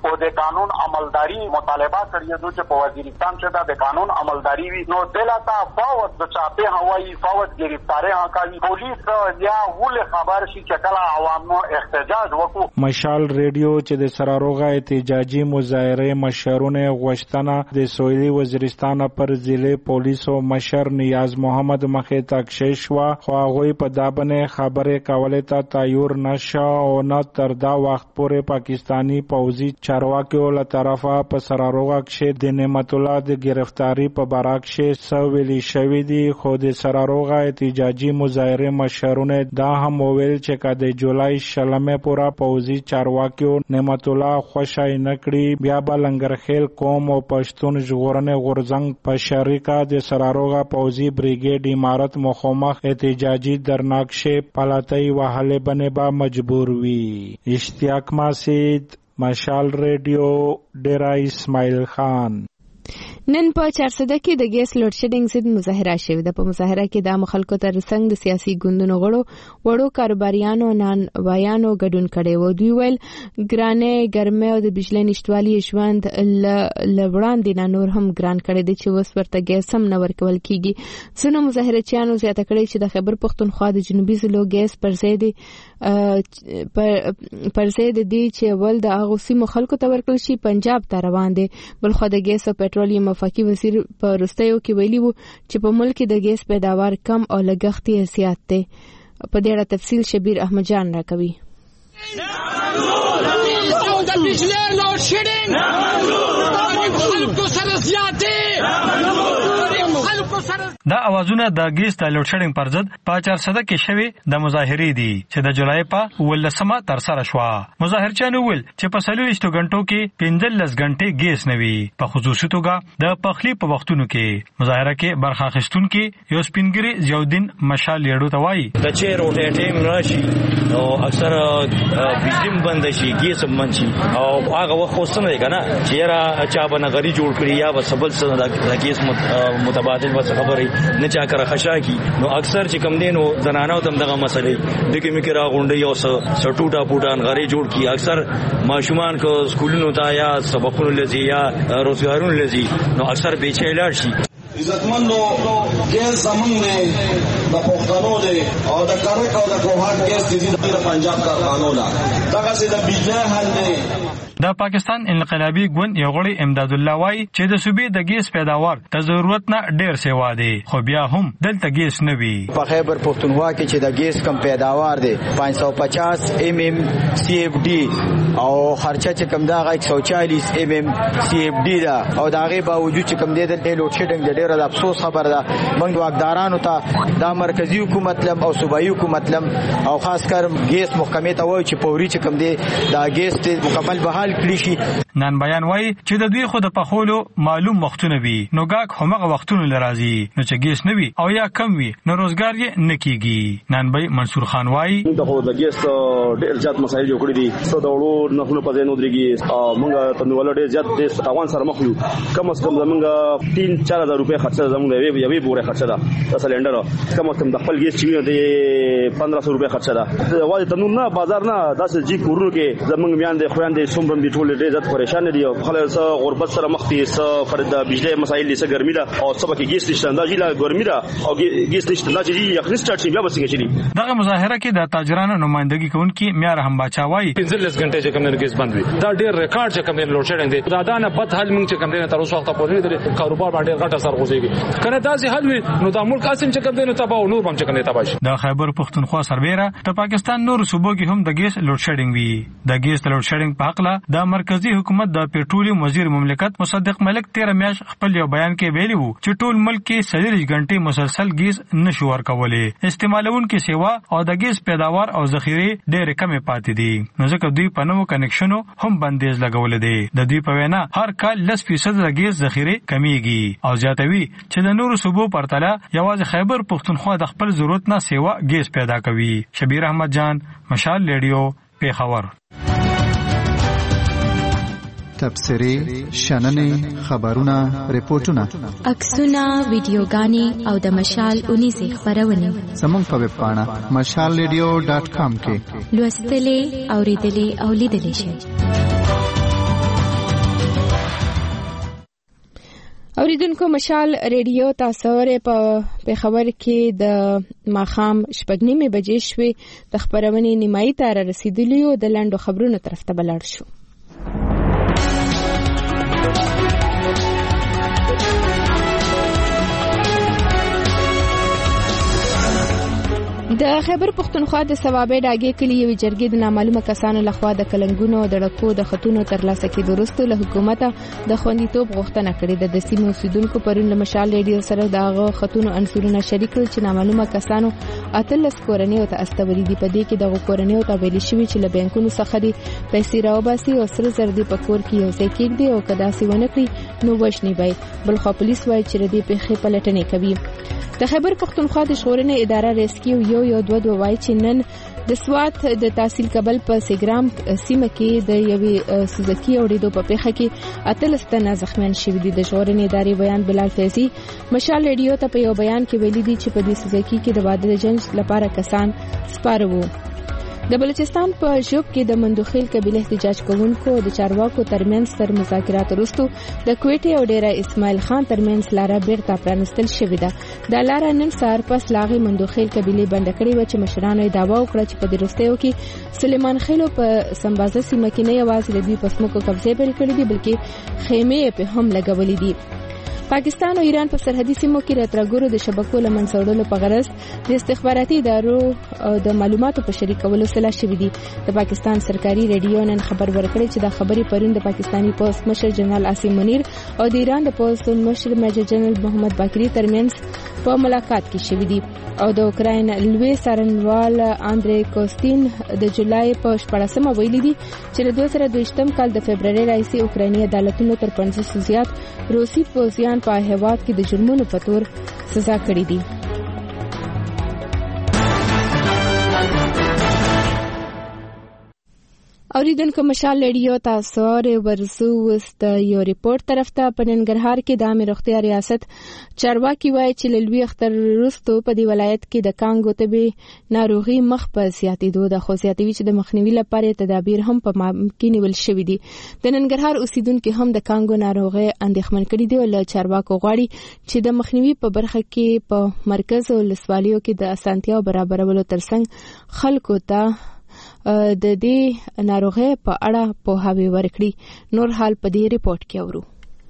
او د قانون عملداري مطالبه کړی دوی چې په وزیرستان کې د قانون عملداري وي نو دلته فوت د چاپه هوایي فوت گرفتاری هکاوي پولیس یا ول خبر شي چې کله عوامو احتجاج وکړو. مشال ریډیو چې د سراروغه احتجاجي مظاهره مشرونه غوښتنه د سویلي وزیرستان پر ضلع پولیسو مشر نیاز محمد مخې ته کښېښوه خو هغوی په دا باندې خبرې کولې ته تیار نشه او نه تر دا وخت پورې پاکستانی پوځي چارواکیو له طرفه په سراروغه کښې د نعمت الله د گرفتاری په باره کښې څه ویلي شوي دي خو د سراروغه احتجاجي مظاهرې مشرونه دا هم وویل چې که د جولای شلمې پوره پوځي چارواکیو نعمت الله خوشی نه کړي بیا به لنګرخیل قوم او پښتون ژغورنې غورځنګ په شریکه د سراروغه پوځي بریګیډ امارت مخامخ احتجاجي درناکشې پلاتۍ وهلې بنې به مجبور وي. اشتیاق ماسید، مشال ریډیو، ډیرا اسماعیل خان. نن په چارسده کې د ګیس لوډ شیډینګ ضد مظاهره شوې ده. په مظاهره کې د مخالفت ترڅنګ د سیاسي ګوندونو غړو وړو کاروباریانو نن وایانو ګډون کړي وو. دوی ویل ګرانې ګرمه او د بجلی نشټوالي ژوند لوړاندې نه نور هم ګران کړي دي چې وس ورته ګیس هم نه ورکول کیږي. څنګه مظاهرچیانو زیاته کړي چې د خیبر پښتونخوا د جنوبي ضلعو ګیس پر ځای دی پر ځای د دې چې ول د هغو سیمو خلکو ته ورکړل شي پنجاب ته روان دي. بلخو د ګیس او پټرولیم وفاقي وزیر په وروستیو کې ویلي وو چې په ملک کې د ګیس پیداوار کم او لګښت یې زیات دی. په دې اړه تفصیل شبیر احمد جان راکوي. دا اوازونه د ګیس د لوډ شیډینګ پر ضد په چارسده کې شوي د مظاهرې دي چې د جولای په ولسمه تر سره شوه. مظاهرچیانو ویل چې په څلوېښتو غنټو کې پنځلس غنټې ګیس نه وي. په خصوصي توګه د پخلي په وختونو کې مظاهره کې برخه اخیستونکي یو سپینګري ضیاءالدین مشال لیډو ته وایي د چې روټه ټیم راشي او اکثر بجلی بند شي ګیس بند شي او هغه وخت خو څنګه کنه چې را چا باندې غری جوړ کړی یا بسبل څه د ګیس متبادل وڅ خبرې نه چا کر خشا کی نو اکثر چې کم دینو زنانو تم دغه مسلې دغه میکرا غونډي او سټوټا پوټان غری جوړ کی اکثر ماشومان کو سکولونو ته یا سبقونو لذي یا روزګارونو لذي نو اکثر بیچې لاړ شي. عزتمندو ګیس زمونږ نه د پښتنو دی او د کرک او د کوهات ګیس دي د پنجاب کارخانو لا دغه سي د بجلی حل نه. د پاکستان انقلابي ګوند یو غړي امداد الله وایي چې د صوبې د ګیس پیداوار د ضرورت نه ډیر سیوا دی خو بیا هم دلته ګیس نه وي. په خیبر پښتونخوا کې چې د ګیس کم پیداوار دی پانچ سو پچاس ایم ایم سی اف ډي او خرچه چې کم دا یک سو چالیس ایم ایم سی اف ډي دا او دا غي باوجود چې کم دی د لوډ شیډینګ د ډیر د افسوس خبر ده. موږ واکدارانو ته د مرکزی حکومت لم او صوبایي حکومت لم او خاص کر ګیس محکمې ته وایي چې پوري چې کم دی دا ګیس ته مکمل بحال نن بیان وای چې د دوی خو د پخولو معلوم وختونه وي نو ګاک همغه وختونه لرازي نو چې ګیس نه وي او یا کم وي نو روزګار یې نه کیږي. نن بای منصور خان وای دغه د ګیس ډېر زیات مسایل جوړ کړی دي څو د وړو نخلو په ځای نو درېږي موږ ته نو ولډې زیات د تاوان سره مخ یو کم از کم زمونږ تین چار هزار روپۍ خرچه زمونږ یوې یوې بورې خرچه ده د سلنډر کم از کم د خپل ګیس چې د پندرہ سو روپۍ خرچه ده واځي تنور نه بازار نه داسې جی کورونو کې زمونږ میان د خويندې سومرم دي ټول ډېر زیات پریشان دي او خلک سره غربت سره مخ دي سره فرد بجلی مسایل دي سره ګرمي ده او سبا کې ګیس نشته اندازې لا ګرمي ده او ګیس نشته اندازې یخني سٹارټ شي بیا بسنګ شي. دغه مظاهره کې د تاجرانو نمائندګي کوونکي میار هم باچا وایي پنځلس غنټې چې کوم ګیس بند وي دا ډېر ریکارډ چې کوم لوډ شیډینګ دی دا دانه بد حل موږ چې کوم دی تر اوسه وخت پورې د کاروبار باندې غټه سر غوځيږي کنه داسې حل وي نو د ملک اسیم چې کوم دی نو تباہ نور هم چې کوم دی تباہ شي. د خیبر پښتونخوا سربېره د پاکستان نور صوبو کې هم د ګیس لوډ شیډینګ وي. د ګیس لوډ شیډینګ په حق لا د مرکزی حکومت د پېټرولیم وزیر مملکت مصدق ملک تیرہ میاش خپل یو بیان کې ویلي وو چې ټول ملک کې څلور غنټې مسلسل ګیس نشو ورکولې استعمالونکو سیوا او د ګیس پیداوار او ذخیره ډېر کم پاتې دي نو ځکه دوی په نوو کنکشنو هم بندیز لګول دي. د دوی په وینا هر کال لس فیصد د ګیس ذخیره کمیږي او زیاتوي چې د نورو صوبو پرتله یوازې خیبر پښتونخوا د خپل ضرورت نه سیوا ګیس پیدا کوي. شبیر احمد جان، مشال ریډیو، پیښور. تبصرې، شننې، خبرونه، ریپورتونه، عکسونه، ویډیوګانې او د مشال اونیزې خبرونه زموږ په ویب پاڼه مشال ریډیو ډاټ کام کې لوستلې، اوریدلې او لیدلې شئ. اوریدونکو مشال ریډیو تاسو ورې په پیښور کې د ماخام شپږ نیمې بجې شوې د خبرونې نیمایي ته را رسیدلی او د لاندو خبرونو طرف ته بلاړ شو. د خیبر پښتونخوا د ثوابې ډاګې کلی یو جرګې د نامعلومه کسانو لخوا د کلنګونو او د ډکو د خطونو ترلاسه کېدو وروسته له حکومته د خوندیتوب غوښتنه کړې ده. د سیمې اوسیدونکو پرون له مشال ریډیو سره د هغه خطونو عنصرونه شریک کړل چې نامعلومه کسانو اتلس کورنیو ته استولي دي. په دې کې دغه کورنیو ته ویل شوي چې له بانکونو څخه دي پیسې راوباسي او سره زر دي په کور کې یو ځای کېږدي او که داسې ونه کړي نو وژني به یې. بلخوا پولیس وایي چې د دې پیښې پلټنې کوي. د خیبر پښتونخوا د ژغورنې اداره ریسکیو یو یو دوه دوه وایي چې نن د سوات د تحصیل کابل په سیګرام سیمه کې د یوې سوزکي اوریدو په پیښه کې اتلس تنه زخمیان شوي دي. د ژغورنې ادارې بیان بلال فیضي مشال ریډیو ته په یو بیان کې ویلي دي چې په دې سوزکي کې د واده د جنس لپاره کسان سپاره وو. د بلوچستان په ژوب کې د مندوخیل قبیله احتجاج کوونکو د چارواکو ترمنځ تر مذاکرات وروسته د کوټې او ډیره اسماعیل خان ترمنځ لاره بیرته پرانستل شوې ده. دا لاره نن سهار پس لاغي مندوخیل قبیله بند کړې و چې مشرانو دعوا وکړه چې په دې وروستیو کې سلیمان خیلو په سمبازه سیمه کې نه یوازې د دوی په سمکو قبضې پیل کړې دي بلکې خیمې په هم لګولې دي. پاکستان او ایران په سرحدي سیمو کې د ترګورو د شبکو له منځه وړلو په غرض د استخباراتي ادارو د معلوماتو په شریکولو سلا شوي دي. د پاکستان سرکاري ریډیو نن خبر ورکړی چې دا خبرې پرون د پاکستاني پولیس مشر جنرال عاصم منیر او د ایران د پولیس مشر میجر جنرال محمد باقری ترمنځ په ملاقات کې شوي دي او د اوکراین لوی څارنوال اندری کوستین د جولای په شپاړسمه ویلي دي چې د دوه زره دویشتم کال د فبرवरी راهیسې اوکرایني عدالتونو تر پنځوس زیات روسي پوځیان په هیواد کې د جرمونو په تور سزا کړې دي. اوریدونکو مشال ریډیو تاسو ورسو وست یو ریپورت طرف ته په ننګرهار کې د عامه روغتیا ریاست چارواکي وایي چې لوی اختر وروسته په دی ولایت کې د کانګو تبي ناروغي مخ په زیاتېدو د خو زیاتوي چې د مخنیوي لپاره تدابیر هم په ممکن نیول شوي دي. د ننګرهار اوسیدونکو هم د کانګو ناروغي اندېښمن کړي دي او له چارواکو غواړي چې د مخنیوي په برخه کې په مرکز او لسوالیو کې د اسانتیاو برابرولو ترڅنګ خلکو ته د دې ناروغي په اړه پوهاوی ورکړي. نور حال په دې ریپورت کې اورو.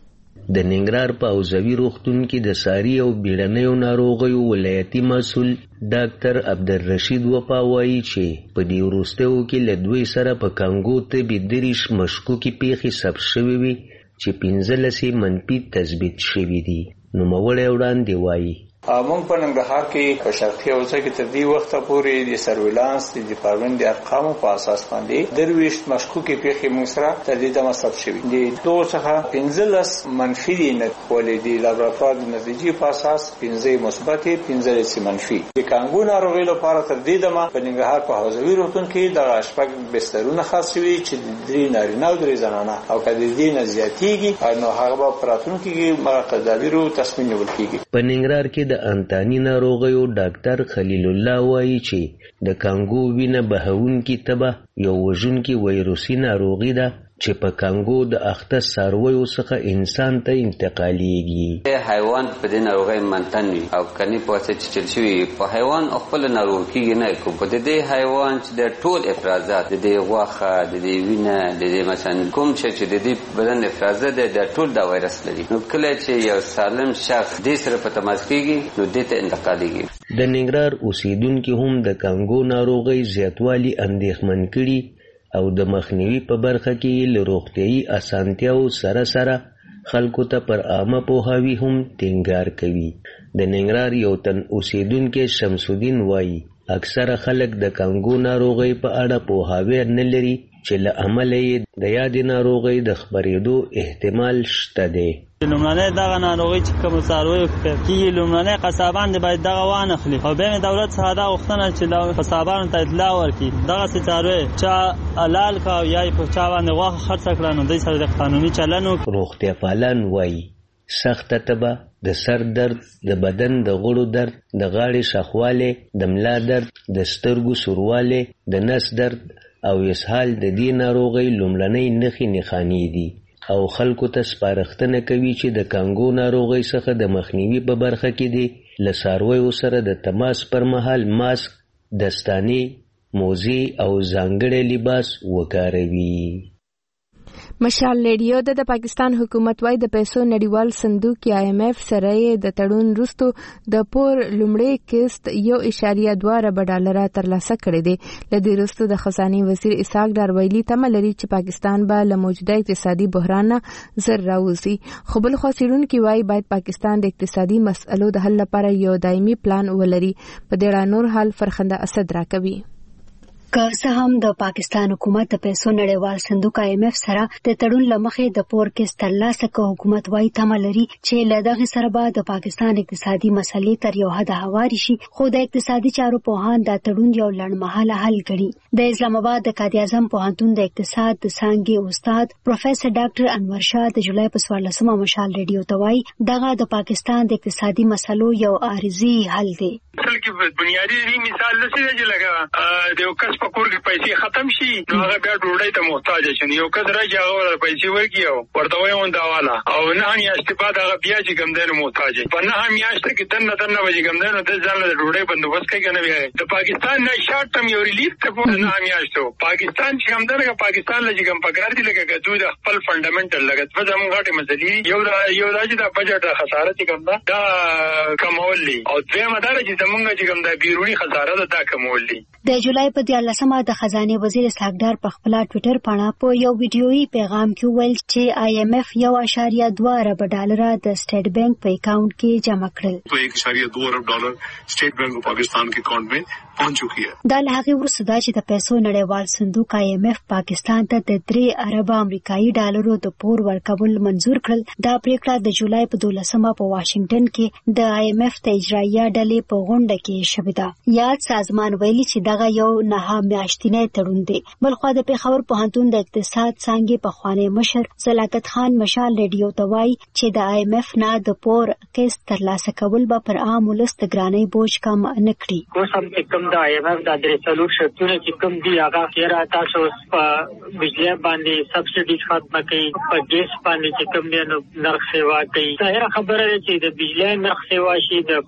د ننګرهار په اوزوي روغتون کې د ساري او بیړنیو ناروغیو ولایتي مسؤل ډاکټر عبدالرشید وفا وایي چې په دې وروستیو کې له دوی سره په کانګو طبي دریش مشکوکې پیښې ثبت شوې وي چې پنځلسې منفي تثبیت شوي دي. نوموړی وړاندې وایي موږ په ننګرهار کې په شرقي حوزه کې تر دې وخته پورې د سرویلانس د ډپارټمنټ د ارقامو په اساس باندې درویشت مشکوکې پیښې موږ سره تر دې دمه ثبت شوي دي. دوه څخه پنځلس منفي دي ولې د لابراتوار د نتیجې په اساس پنځه مثبت پنځلس منفي. د کانګو ناروغي لپاره تر دې دمه په ننګرهار په حوزوي روغتون کې د شپږ بسترونه خاص شوي چې درې نارینه او درې زنانه او کله دې نه زیاتېږي نو هغه په راتلونکي کې مغه تدابیرو تصمیم نیول کېږي. په ننګرهار کې د انتاني ناروغیو ډاکټر خلیل الله وایي چې د کانګو وینه بهونکي تبه یو وژونکي ویروسي ناروغي ده چې په کانګو د اخته څارویو څخه انسان ته انتقالېږي. حیوان په دې ناروغۍ منتن وي او کني په واسطه چې چل شوي په حیوان خپل ناروغ کېږي نه کوم په دې حیوان چې د ټول افرازات د دې غوښه د دې وینه د دې مثلا کوم چې د دې بدن افرازات د ټول دا وایرس لري نو کله چې یو سالم شخص دې سره په تماس کېږي نو دې ته انتقالېږي. د ننګرهار اوسیدونکو هم د کانګو ناروغۍ زیاتوالی اندېښمن کړي او د مخنیوي په برخه کې له روغتیايي اسانتیاو سره سره خلکو ته پر عامه پوهاوی هم ټینګار کوي. د ننګرهار یو تن اوسیدونکو شمس الدین وایي اکثره خلک د کانګو ناروغۍ په اړه پوهاوی نه لري چې له امله یې د یادې ناروغۍ د خپرېدو احتمال شته دی. لومړنۍ دغه ناروغي چې کوم څارویو کېږي لومړنۍ قصابان دې باید دغه وانخلي او بیا دولت څخه دا غوښتنه چې قصابانو ته اطلاع ورکړي دغسې څاروی چا حلال کا او یا یې په چا باندې غوښه خرڅه کړه نو دوی سره د قانوني چلن وکړي. روغتیا پالان وایي سخته تبه د سر درد د بدن د غړو درد د غاړې شخوالی د ملا درد د سترګو سوروالی د نس درد او اسهال د دې ناروغۍ لومړنۍ نښې نښانې دي. او خلکو ته سپارښتنه کوي چې د کانګو ناروغۍ څخه د مخنیوي په برخه کې دي له څارویو سره د تماس پر مهال ماسک، دستانې، موزې او ځانګړی لباس وکاروي. مشال ریډیو د پاکستان حکومت وايي د پیسو نړیوال صندوق یا آی ایم ایف سره د تړون وروسته د پور لومړی قسط یو اعشاریه دوه ارب ډالره ترلاسه کړی دی. له دې وروسته د خزانې وزیر اسحاق ډار ویلي تمه لري چې پاکستان به له موجوده اقتصادي بحران نه زر راوځي. خو بل خوا څېړونکي وايي باید پاکستان د اقتصادي مسئلو د حل لپاره یو دایمي پلان ولري. په دې اړه نور حال فرخنده اسد راکوي. که څه هم د پاکستان حکومت د پیسو نړیوال صندوق آی ایم ایف سره د تړون لمخې د پور قسط ترلاسه کوي، حکومت وايي تمه لري چې له دغه سره به د پاکستان اقتصادي مسلې تر یو حد هواري شي. خو د اقتصادي چارو پوهان دا تړون یو لنډمهاله حل ګڼي. د اسلام آباد د قائد اعظم پوهنتون د اقتصاد د څانګې استاد پروفیسور ډاکټر انور شاه د جولای په څوارلسمه مشال ریډیو ته وايي دغه د پاکستان د اقتصادي مسلو یو عارضي حل دی. بلکې بنیادی مثال لسی دی چې لکه د یو کس په کور کې پیسې ختم شي نو هغه بیا ډوډۍ ته محتاج شي. یو کس راځي هغه پیسې ورکړي او ورته وایي اون دا والا او نه میاشتې بعد هغه بیا چې کوم دی نو محتاج په نه میاشتې کې دنه دنه به کوم دی نو د ځان له ډوډۍ بندوبست کوي کنه. بیا د پاکستان نه شارټ ټرم یو ریلیف ته په نه میاشتو پاکستان چې کوم دی پاکستان لږ کوم پکار دی لکه دوی د خپل فندامنټل لګت په زموږ غټه مسلې یو دا یو دا چې د بجټ خساره چې کوم دا کمول دي او دویمه دا چې زموږ چې کوم د بیرونی خساره ده دا کمول دي. د جولای په دیارلسمه د خزانه وزیر اسحاق ډار په خپل ټوئیټر باندې په یو ویډیويي پیغام کې ویل چې آی ایم ایف یو اعشاریه دوه ارب ډالر د سٹیټ بانک په اکاؤنٹ کې جمع کړل. په یک اعشاریه دوه ارب ډالر سٹیټ بانک پاکستان के अकाउंट में पहुंच चुकी है. دا له هغه وروسته دا چې د پیسو نړیوال صندوق آی ایم ایف پاکستان ته د درې ارب امریکایي ډالرو د پور ورکول منزور کړل. دا پریکړه د جولای په دولسمه په واشنگټن کې د آی ایم ایف د اجرایه ډلې په غونډه کې شوې ده. یاد سازمان ویلي چې دغه یو نه میاشتنی تړون دی. بلخو د پیښور پوهنتون د اقتصاد څانګې په خوانی مشر زلاکت خان مشال ریډیو ته وایي چې د آی ایم ایف نه د پور قسط ترلاسه کول به پر عام ولس د ګرانۍ بوج کم نه کړي. اوس هم کوم د آی ایم ایف د درې څلور شرطونه چې کوم دی هغه کېرا تاسو په بجلی باندې سبسيډي ختمه کړي، په ګیس باندې چې کوم دی نو نرخ سیوا کوي. ظاهر خبره ده چې د بجلی نرخ سیوا شي، د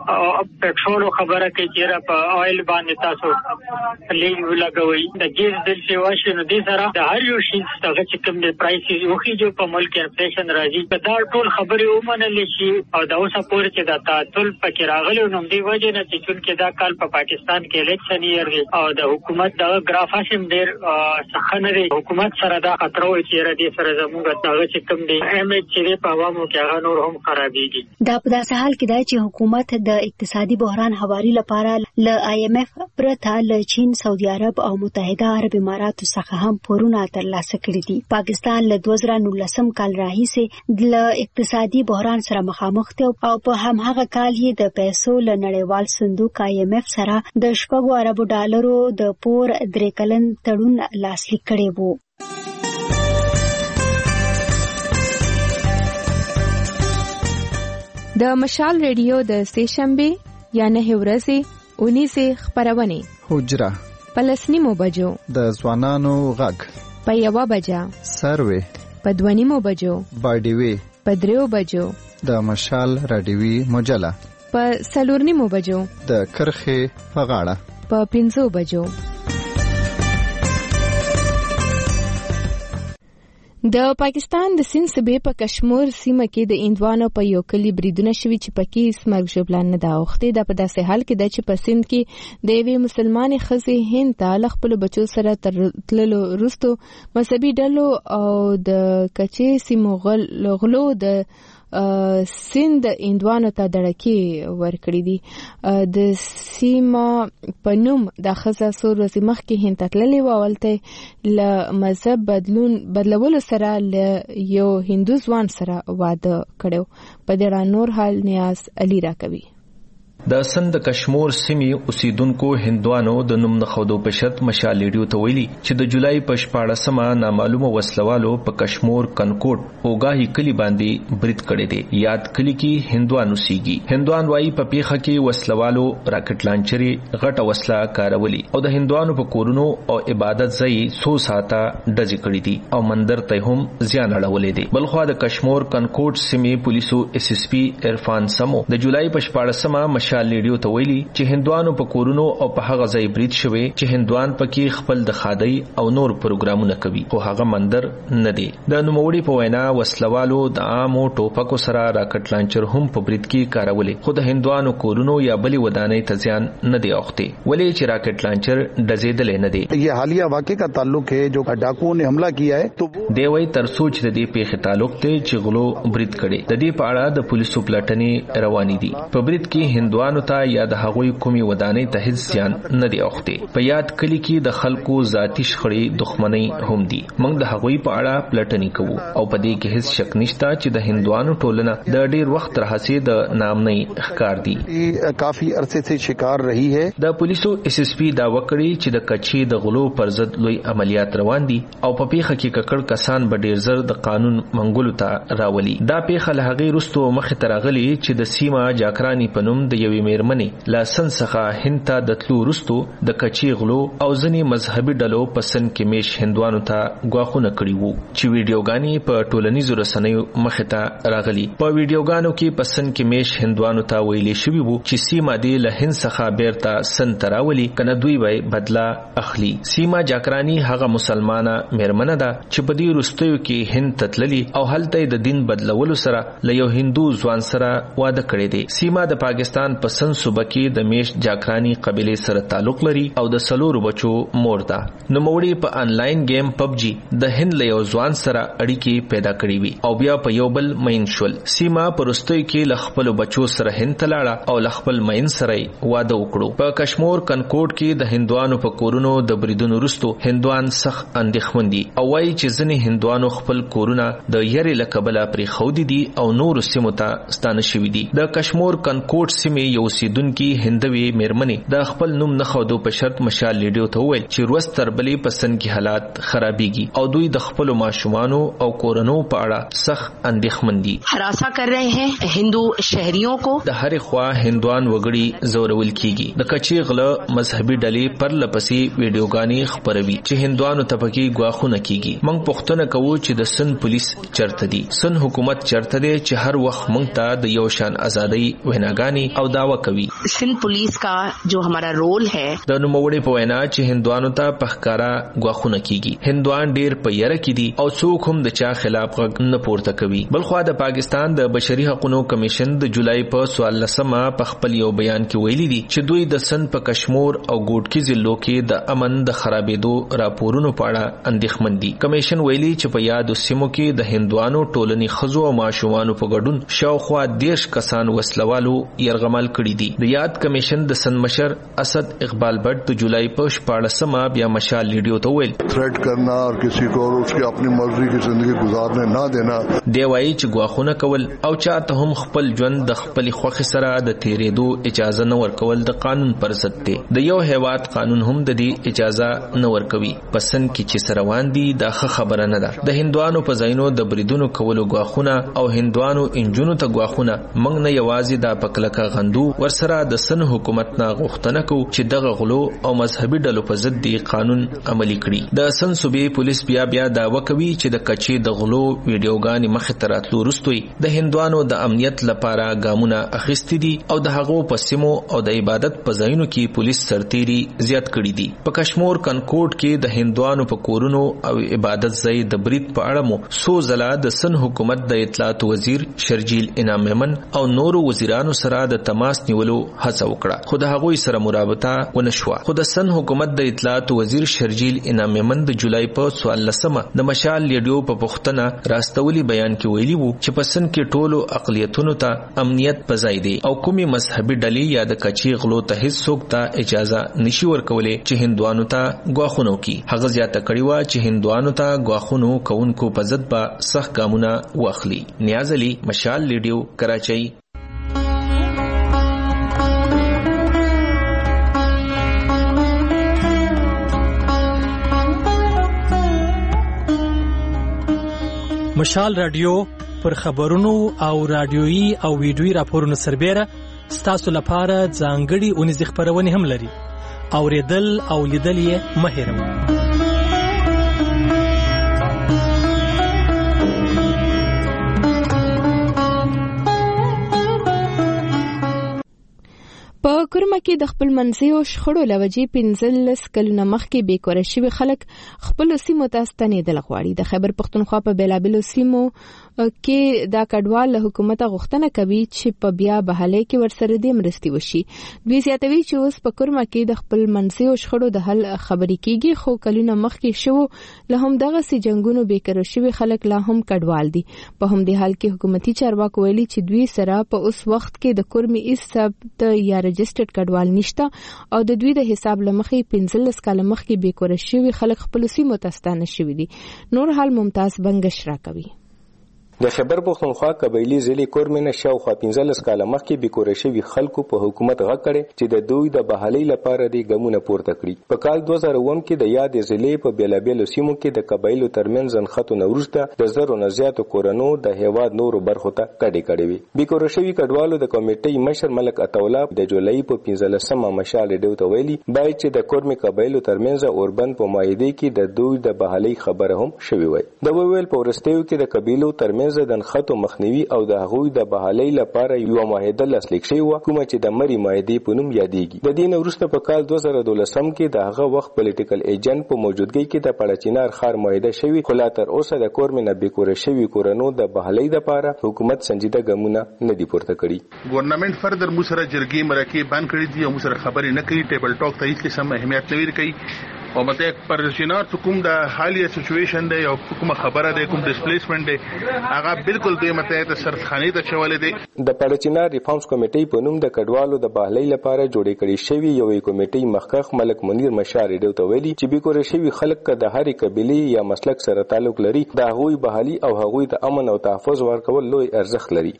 پټرول خبره کوي چې په آیل باندې تاسو لیږ لګوي، د ګیس بل سیوا شي. نو دې سره د هر یو شي څنګه چې کوم دی پرایس یو خېجو په ملک انفلیشن راځي. دا ټول خبرې ومنل شي او دا اوسه پورې چې دا تعطل پکې راغلی نو دې وجه نه چې چې دا کال په پاکستان کې الیکشن یې دی او د حکومت د ګرافاس هم ډېر څخه نه دی. حکومت سره دا خطر وي چې دې سره زموږ دغه چې کوم دی امیج چې په عوامو کې هغه نور هم خرابېږي. دا په داسې حال کې دی چې حکومت د اقتصادي بحران هواري لپاره له آی ایم ایف پرته له چین، سعودي عرب او متحده عرب اماراتو څخه هم پورونه ترلاسه کړي دي. پاکستان له دوه زره نولسم کال راهیسې له اقتصادي بحران سره مخامخ دی او په هماغه کال یې د پیسو له نړیوال صندوق آی ایم ایف سره د شپږو اربو ډالرو د پور درې کلن تړون لاسلیک کړی وو. د مشال ریډیو د سهشنبه یا نه ورځې اونیزه خبرونه حجره پلسنیمو بجو د ځوانانو غږ په یو بجا سروي په دوانیمو بجو باډیوي په دریو بجو د مشال رادیوي مجله په سلورنیمو بجو د کرخه په غاړه په پنځو بجو. د پاکستان د سند صوبې په کشمیر سیمه کې د اندوانو په یو کلی بریدونه شوي چې پکې سمرګ ژوبلان نه دا اوختي. دا په داسې حال کې ده چې په سند کې د یوې مسلمانې ښځې هند ته له خپلو بچو سره تر تللو وروستو مذهبي ډلو او د کچې سیمو غلو د سند اندوانو ته دړکې ورکړې دي. د سیمه په نوم د ښځه څو ورځې مخکې هند ته تللې وه. هلته له مذهب بدلون بدلولو سره له یو هندو ځوان سره واده کړی. په دې اړه نور حال نیاز علي راکوي. د سند کشمیر سیمې اوسیدونکو هندوانو د نوم نخودو په شرط مشال ریډیو ته ویلي چې د جولای په شپاړسمه نامعلومه وسلوالو په کشمیر کنکوټ اوګاهي کلی باندې برید کړی دی. یاد کلی کې هندوانو سیږي. هندوان وايي په پیخه کې وسلوالو راکټ لانچري غټه وسله کارولي او د هندوانو په کورونو او عبادت ځای څو ساعته ډزې کړې دي او مندر ته هم زیان اړولې دي. بلخوا د کشمیر کنکوټ سیمې پولیسو اس اس پی عرفان سمو د جولای په شپاړسمه مشال ریډیو ته ویلي چې هندوانو په کورونو او په هغه ځای برید شوی چې هندوان پکې خپل د خادي او نور پروګرامونه کوي خو هغه مندر نه دی. د نوموړي په وینا وسلوالو د عامو ټوپکو سره راکټ لانچر هم په برید کې کارولې خو د هندوانو کورونو یا بلې ودانۍ ته زیان نه دی اوخته ولې چې راکټ لانچر ډزېدل نه دی. یہ حالیہ واقعے کا تعلق ہے جو ډاکوؤں نے حملہ کیا ہے تو دی وی تر سوچ د دې پیښې تعلق ته چې غلو برید کړي. د دې په اړه د پولیسو پلټنې روانې دي. په برید کې هندوانو ته یا د هغوی کومي ودانۍ ته هیڅ زیان نه دی اوخته. په یاد کلی کې د خلکو ذاتی شخړې دښمنۍ هم دي. موږ د هغوی په اړه پلټنې کوو او په دې کې هیڅ شک نشته چې د هندوانو ټولنه د ډیر وخت راهسي د نامنۍ ښکار دي. کافی عرصے سے شکار رہی ہے. د پولیسو اس اس پی دا وکړي چې د کچي د غلو پر ضد لوی عملیات روان دي او په پیښه کې ککړ کسان به ډیر زر د قانون منګولو ته راولي. دا پیښه له هغې وروسته مخې ته راغلي چې د سیمه جاکرانی په نوم د یوې میرمنې له سن څخه هند ته د تلو وروسته د کچي غلو او ځینې مذهبي ډلو په سن کې میش هندوانو ته ګواښونه کړي وو چې ویډیوګانې په ټولنیزو رسنیو مخې ته راغلي. په ویډیوګانو کې په سن کې میش هندوانو ته ویلې شوي وو چې سیمه دې له هند څخه بیرته سن ته راولي کنه دوی به بدلا اخلي. سیمه جاکرانی هغه مسلمانه میرمنه ده چې په دې وروستیو کې هند ته تللي او هلته د دین بدلولو سره له یو هندو ځوان سره واده کړی دی. سیمه د پاکستان په سن صوبه کې د میش جاکرانی قبیله سره تعلق لري او د سلور بچو مور ده. نوموړي په انلاین گیم پب جی د هند له یو ځوان سره اړیکې پیدا کړې وي او بیا په یو بل مین شول. سیمه په وروستیو کې له خپلو بچو سره هند ته لاړه او له خپل مین سره واده وکړو. په کشمیر کنکوټ کې د هندوانو په کورونو د بریدونو وروسته هندوان سخت اندېښمن دي او وایي چې ځینې هندوانو خپل کورونه د یاري له کبله پرېښودي دي او نورو سیمو ته ستانه شوي دي. د کشمیر کنکوټ سیمې یو اوسیدونکي هندوي میرمنې د خپل نوم نه ښودو په شرط مشال ریډیو ته وویل چې ورځ تر بلې په سن کې حالات خرابېږي او دوی د خپلو ماشومانو او کورنو په اړه سخت اندېښمن دي. هراسا کر رہے ہیں هندو شهریوں کو. د هرې خوا هندوان وګړي زورول کیږي. د کچي غله مذهبي ډلې پر لپسې ویډیوګانې خپروي چې هندوانو ته پکې ګواښونه کیږي. موږ پوښتنه کوو چې د سن پولیس چرته دي؟ سن حکومت چرته دی چې هر وخت موږ ته د یو شان ازادۍ ویناګانې او داوا کوي؟ سن پولیس کا جو ہمارا رول ہے. د نوموړي په وینا چې هندوانو ته په ښکارا ګواښونه کیږي. هندوان ډیر په یره کې دي او څوک هم د چا خلاف غږ نه پورته کوي. بلخوا د پاکستان د بشري حقوقو کمیشن د جولای په څوارلسمه په خپل یو بیان کې ویلي دي چې دوی د سن په کشمیر او ګوټکی ضلعو کې د امن د خرابېدو راپورونو په اړه اندېښمن دي. کمیشن ویلي چې په یادو سیمو کې د هندوانو ټولني ښځو او ماشومانو په ګډون شاوخوا دیش کسان وسلوالو يرغمل کړي دي. د یاد کمیشن د سن مشر اسد اقبال بٹ د جولای په شپاړسمه بیا مشال ریډیو ته ویل تھریٹ کرنا اور کسی کو اور اس کی اپنی مرضی کی زندگی گزارنے نہ دینا. دی وایي چې ګواښونه کول او چاته هم خپل ژوند د خپل خوښې سره د تیرېدو اجازه نه ورکول د قانون پر ضد دی. د یو هیواد قانون هم د دې اجازه نه ورکوي. پسن کې چې روان دي دا ښه خبره نه ده. د هندوانو په ځایونو د بریدونو کولو ګواښونه او هندوانو انجونو ته ګواښونه موږ نه یوازې د پکلکه غندو ورسره د سن حکومت نه غوښتنه کوو چې دغه غلو او مذهبي ډلو په ضد دی قانون عملي کړي. د سن صوبې پولیس بیا بیا دعوه کوي چې د کچي د غلو ویډیوګانې مخې ته راتلو وروسته د هندوانو د امنیت لپاره ګامونه اخیستي دي او د هغو په سیمو او د عبادت په ځایونو کې پولیس سرتیري زیات کړي دي. په کشمیر کنکوټ کې د هندوانو په کورونو او عبادت ځای د برید په اړه مو څو ځله د سن حکومت د اطلاعات وزیر شرجیل انعام میمن او نورو وزیرانو سره د تماس نیولو هڅه وکړه خو د هغوی سره مرابطه ونه شوه. خو د سن حکومت د اطلاعات وزیر شرجیل انعام میمن د جولای په څوارلسمه د مشال ریډیو په پوښتنه راستولي بیان کې ویلي وو چې په سن کې ټولو اقلیتونو ته امنیت په ځای دی او کومي مذهبي ډلې یا د کچي غلو ته هیڅ څوک ته اجازه نشي ورکولای چې هندوانو ته ګواښونه وکړي. هغه زیاته کړې وه چې هندوانو ته ګواښونو کوونکو په ضد به سخت ګامونه واخلي. نیاز علي، مشال ریډیو، کراچۍ. مشال رادیو پر خبرونو او رادیويي او ویډیويي راپورونو سربېره ستاسو لپاره ځانګړي اونیز خبرونه هم لري. اوریدل او لیدل یې مه هېروئ. په کورما کې د خپل منځي او شخړو لوجې پنځلس کلونه مخکې بیکاره شوي خلک خپل سیمو ته ستنېدل غواړي. د خیبر پښتونخوا په بیلابیلو سیمو کې دا کډوال له حکومت غوښتنه کوي چې په بیا بحالۍ کې ورسره د مرستې وشي. دوی زیاتوي چې اوس په کورما کې د خپل منځي او شخړو د حل خبرې کیږي، خو کلونه مخکې شو له هم دغه سي جنگونو بیکاره شوي خلک لا هم کډوال دي. په هم دې حال کې حکومتي چارواکو ویلي چې دوی سره په اوس وخت کې د کورمي حساب ته یا رجسترډ کډوال نشته او د دوی د حساب لمخې پنځلس کاله مخکې بیکاره شوي خلک خپل سیمو ته ستانه شوي دي. نور حال ممتاز بنگش را کوي. د خیبر پښتونخوا قبایلی ضلع کورمنه شاوخوا پنځلس کاله مخکې بیکاره شوي خلکو په حکومت غږ کړی چې د دوی د بحالۍ لپاره د ګامونه پورته کړي. په کال دوه زره اووه کې د یادې ضلع په بیلابیلو سیمو کې د قبایلو ترمنځ ځنښتونه وروسته د زرو نه زیاتو کورنو د هیواد نورو برخو ته کډې کړې وې. بیکاره شوي کډوالو د کمیټې مشر ملک عطاالله د جولای په پنځلسمه مشال ریډیو ته ویلي باید چې د کورمي قبایلو ترمنځ اوربند په معاهده کې د دوی د بحالۍ خبره هم شوې وای. د ویل په ورستیو کې د قبایلو ترمنځ د نښتو مخنیوي او د هغوی د بحالۍ لپاره یو معاهده لاسلیک شوې وه، کومه چې د مري معاهدې په نوم یادېږي. د دې نه وروسته په کال دوه زره دولسم کې د هغه وخت پولیټیکل ایجنټ په موجودګۍ کې د پړچینار ښار معاهده شوې، خو لا تر اوسه د کورمې نه بیکاره شوي کورنو د بحالۍ لپاره حکومت سنجیده ګامونه نه دي پورته کړي. ګورنمنت فردر مو سره جرګې مرکې بند کړي دي او مو سره خبرې نه کوي، ټیبل ټاک ته هیڅ قسم اهمیت نه ورکوي او مته پرچینار کوم د حالیه سچويشن دی او کومه خبره دی، کوم ډیسپلیسمنت دی، هغه بالکل د مته د سرخانه ته چولې دی. د پرچینار ریفارمز کمیټې په نوم د کډوالو د بحالۍ لپاره جوړې کړې شوی یوې کمیټې مخکخ ملک منیر مشار ډیو ته ویلي چې بیکاره شوی خلک د هرې قبیلې یا مسلک سره تعلق لري، د هغوی بحالي او هغوی د امن او تحفظ ورکول لوی ارزښت لري.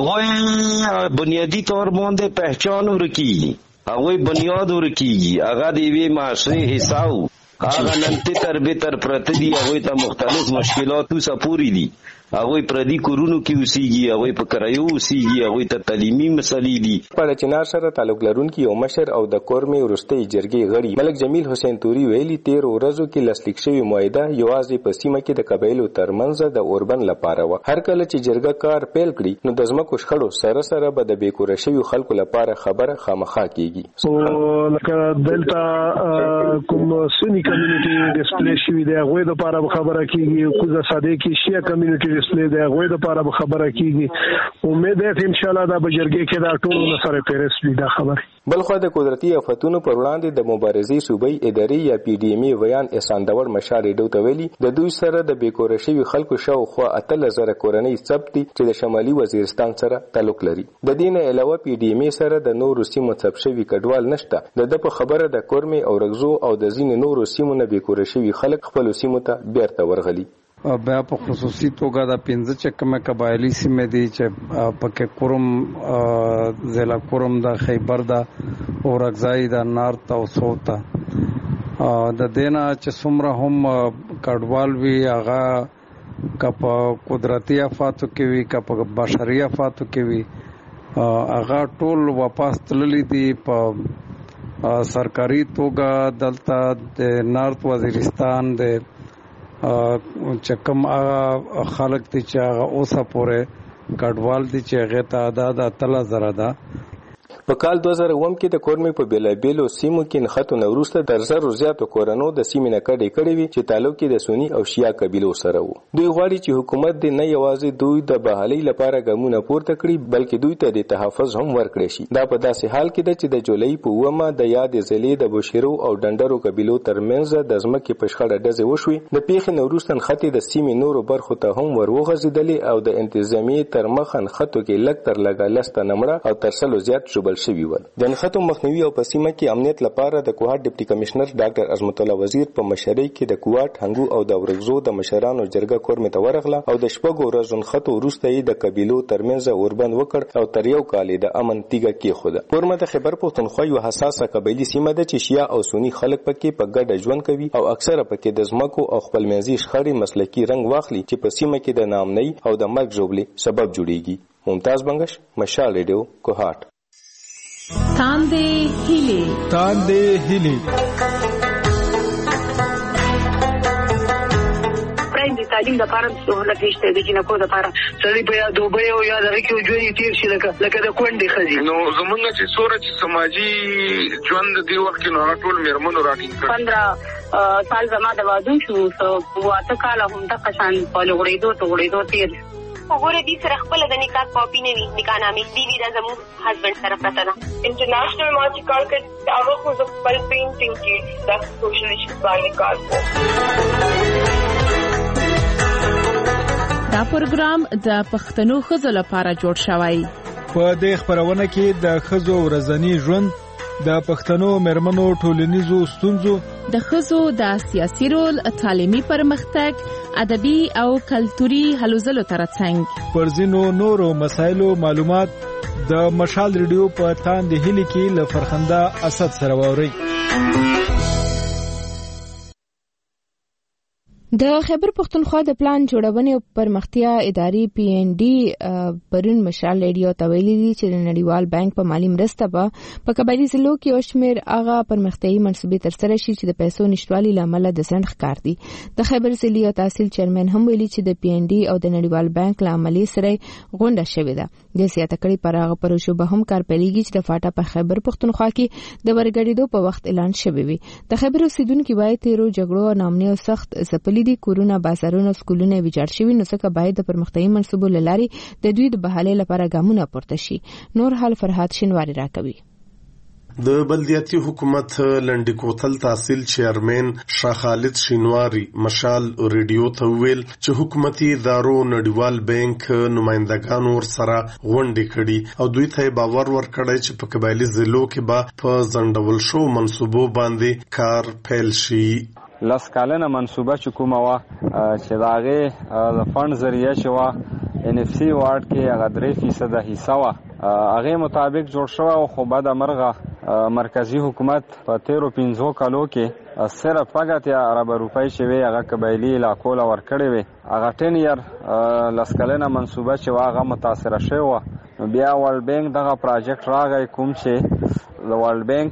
هغه بنیادی طور باندې پہچان ورکیږي، هغوی بنیاد ورکیږي، هغه د یوې معاشرې حصه وو، هغه نن تر به تر پرته دي، هغوی ته مختلف مشکلاتو سپوري دي، هغوی پردي کورونو کې اوسېږي، هغوی په کرایو اوسېږي، هغوی ته تعلیمي مسلې دي. پړچینار سره تعلق لرونکي یو مشر او د کورمې وروستۍ جرګې غړي ملک جمیل حسین توري ویلي تیر ورځو کې لاسلیک شوې معاهده یوازې په سیمه کې د قبایلو ترمنځ د اوربند لپاره وه. هر کله چې جرګه کار پیل کړي نو د ځمکو شخړو سره سره به د بیکاره شوي خلکو لپاره خبره خامخا کیږي. لکه دلته کوم سنی کمیونټي ډسپلی شوي دی، هغوی دپاره به خبره کیږي، کوزه ساده کې شیعه کمیونټي ډسپلی دی، هغوی دپاره به خبره کیږي. امید دی چې انشاءالله دا به جرګې کې دا ټول نه سره پیرس وي دا خبرې. بلخوا د قدرتي آفتونو پر وړاندې د مبارزې صوبایي ادارې یا پی ډي ایم ای ویان احسان داور مشال ریډیو ته ویلي د دوی سره د بیکاره شوي خلکو شاوخوا اتلس زره کورنۍ ثبت دي چې د شمالي وزیرستان سره تعلق لري. د دې نه علاوه پی ډي ایم ای سره د نورو سیمو ثبت شوي کډوال نشته. د ده په خبره د کورمې او رګزو او د ځینې نورو سیمو نه بیکاره شوي خلک خپلو سیمو ته بیرته ورغلي. بیا په خصوصي توګه د پنځه چې کومه قبایلي سیمې دي چې پکې کورم ضلع کورم د خیبر د اورګزای د نارت او سوت د دینه چې څومره هم کډوال وي هغه که په قدرتي افاتو کې وي که په بشري افاتو کې وي هغه ټول واپس تللی دي. په سرکاري توګه دلته د نارت وزیرستان د چې کوم هغه خلک دي چې هغه اوسه پورې کډوال دي چې هغې تعداد اتلس زره ده. په کال دوه زره اووه کې د کورمې په بیلابیلو سیمو کې نښتو نه وروسته تر زرو زیاتو کورنو د سیمې نه کډې کړې وي چې تعلق یې د سني او شیعه قبیلو سره و. دوی غواړي چې حکومت دې نه یوازې دوی د بحالۍ لپاره ګامونه پورته کړي بلکې دوی ته د تحفظ هم ورکړی شي. دا په داسې حال کې ده چې د جولای په اوومه د یادې ضلعې د بوشیرو او ډنډرو قبیلو ترمنځ د ځمکې په شخړه ډزې وشوې. د پیښې نه وروسته نښتې د سیمې نورو برخو ته هم ور وغځېدلې او د انتظامیې تر مخه نښتو کې لږ تر لږه لس تنه مړه او تر سلو زیات ژوبل ولاړ شوي ول. د نښتو مخنیوي او په سیمه کې امنیت لپاره د کوهاټ ډیپټي کمشنر ډاکټر عظمت الله وزیر په مشرۍ کې د کوهاټ هنګو او د ورغزو د مشرانو جرګه کورمې ته ورغله او د شپږو ورځو نښتو وروسته یې د قبیلو ترمنځ اوربند وکړ او تر یو کال د امن تیږه کېښوده. کورمه د خیبر پښتونخوا یو حساسه قبیلي سیمه ده چې شیعه او سني خلک پکې په ګډه ژوند کوي او اکثره پکې د ځمکو او خپلمنځي شخړې مسلکي رنګ واخلي چې په سیمه کې د ناامنۍ او د مرګ ژوبلې سبب جوړیږي. ممتاز بنگش، مشال ریډیو، کوهاټ. تاندې هیلې تاندې هیلې د تعلیم لپاره سهولت نشته د جنکو لپاره سړي په یا دوبه او یا دغه کې ژوند تیر شي لکه لکه د کونډې ښځې. نو زمونږ چې څوره چې سماجي ژوند دی وخت کې نو هغه ټول میرمنو راټینګ کړ. پندرہ سال زما د واده شو واته کاله هم دغه شان په لغړېدو ته غړېدو تیر وګوره دې سره خپل د نکاح کاپي نه وي نکاح نامې دی وی دا زموږ هسبند سره پته ده. انټرنیشنل ما چې کار کړ هغه خو د خپل پینټینګ کې د سوشل ایشوز باندې کار کوي. دا پروګرام د پښتنو ښځو لپاره جوړ شوی. په دې خبرونه کې د ښځو ورځنی ژوند، د پښتنو مېرمنو ټولنیزو ستونزو، د ښځو د سیاسي رول، تعلیمي پرمختګ، ادبي او کلتوري هلو ځلو ترڅنګ پر ځینو نورو مسایلو معلومات د مشال ریډیو په تاندې هیلې کې له فرخنده اسد سره واورئ. د خیبر پښتونخوا د پلان جوړونې او پرمختیا ادارې پی ان ډي پرون مشال ریډیو ته ویلي دي چې د نړیوال بانک په مالی مرسته به په قبایلي ضلعو کې او شمېر هغه پرمختیایي منصوبې ترسره شي چې د پیسو نشتوالي له امله د ځنډ ښکار دي. د خیبر ضلعي او تحصیل چیرمن هم ویلي چې د پی ان ډي او د نړیوال بانک له عملي سره غونډه شوې ده. د زیاته کړي پر هغه پروژو به هم کار پیلېږي چې د فاټا په خیبر پښتونخوا کې د ورګړېدو په وخت اعلان شوی وي. د خیبر اوسیدونکو باید تیرو جګړو او نامنۍ او سخت ځپلي دي کورونه، بازارونه، سکولونه ویجاړ شوي، نو څنګه باید د پرمختیایي منصوبو له لارې د دوی د بحالۍ لپاره ګامونه پورته شي. نور حال فرحات شینواری راکوي. د بلدیاتي حکومت لنډی کوتل تحصیل چیرمن شاه خالد شینواری مشال ریډیو ته ویل چې حکومتي ادارو نړیوال بانک نمائندګانو ورسره غونډې کړي او دوی ته باور ورکړی چې په قبایلي ضلعو کې به په ځنډول شو منصوبو باندې کار پیل شي. لس کالنه منصوبه چې کومه وه چې د هغې د فنډ ذریعه چې وه ان اف سی وارډ کې هغه درې فیصده حصه وه هغې مطابق جوړ شوی و، خو بده مرغه مرکزي حکومت په تیرو پنځو کالو کې صرف فقط یا اربع روپۍ چې وې هغه قبایلي علاقو له ورکړې وې. هغه ټین یر لس کلنه منصوبه چې وه هغه متاثره شوې وه. نو بیا ورلډ بینک دغه پراجیکټ راغی کوم چې د ورلډ بینک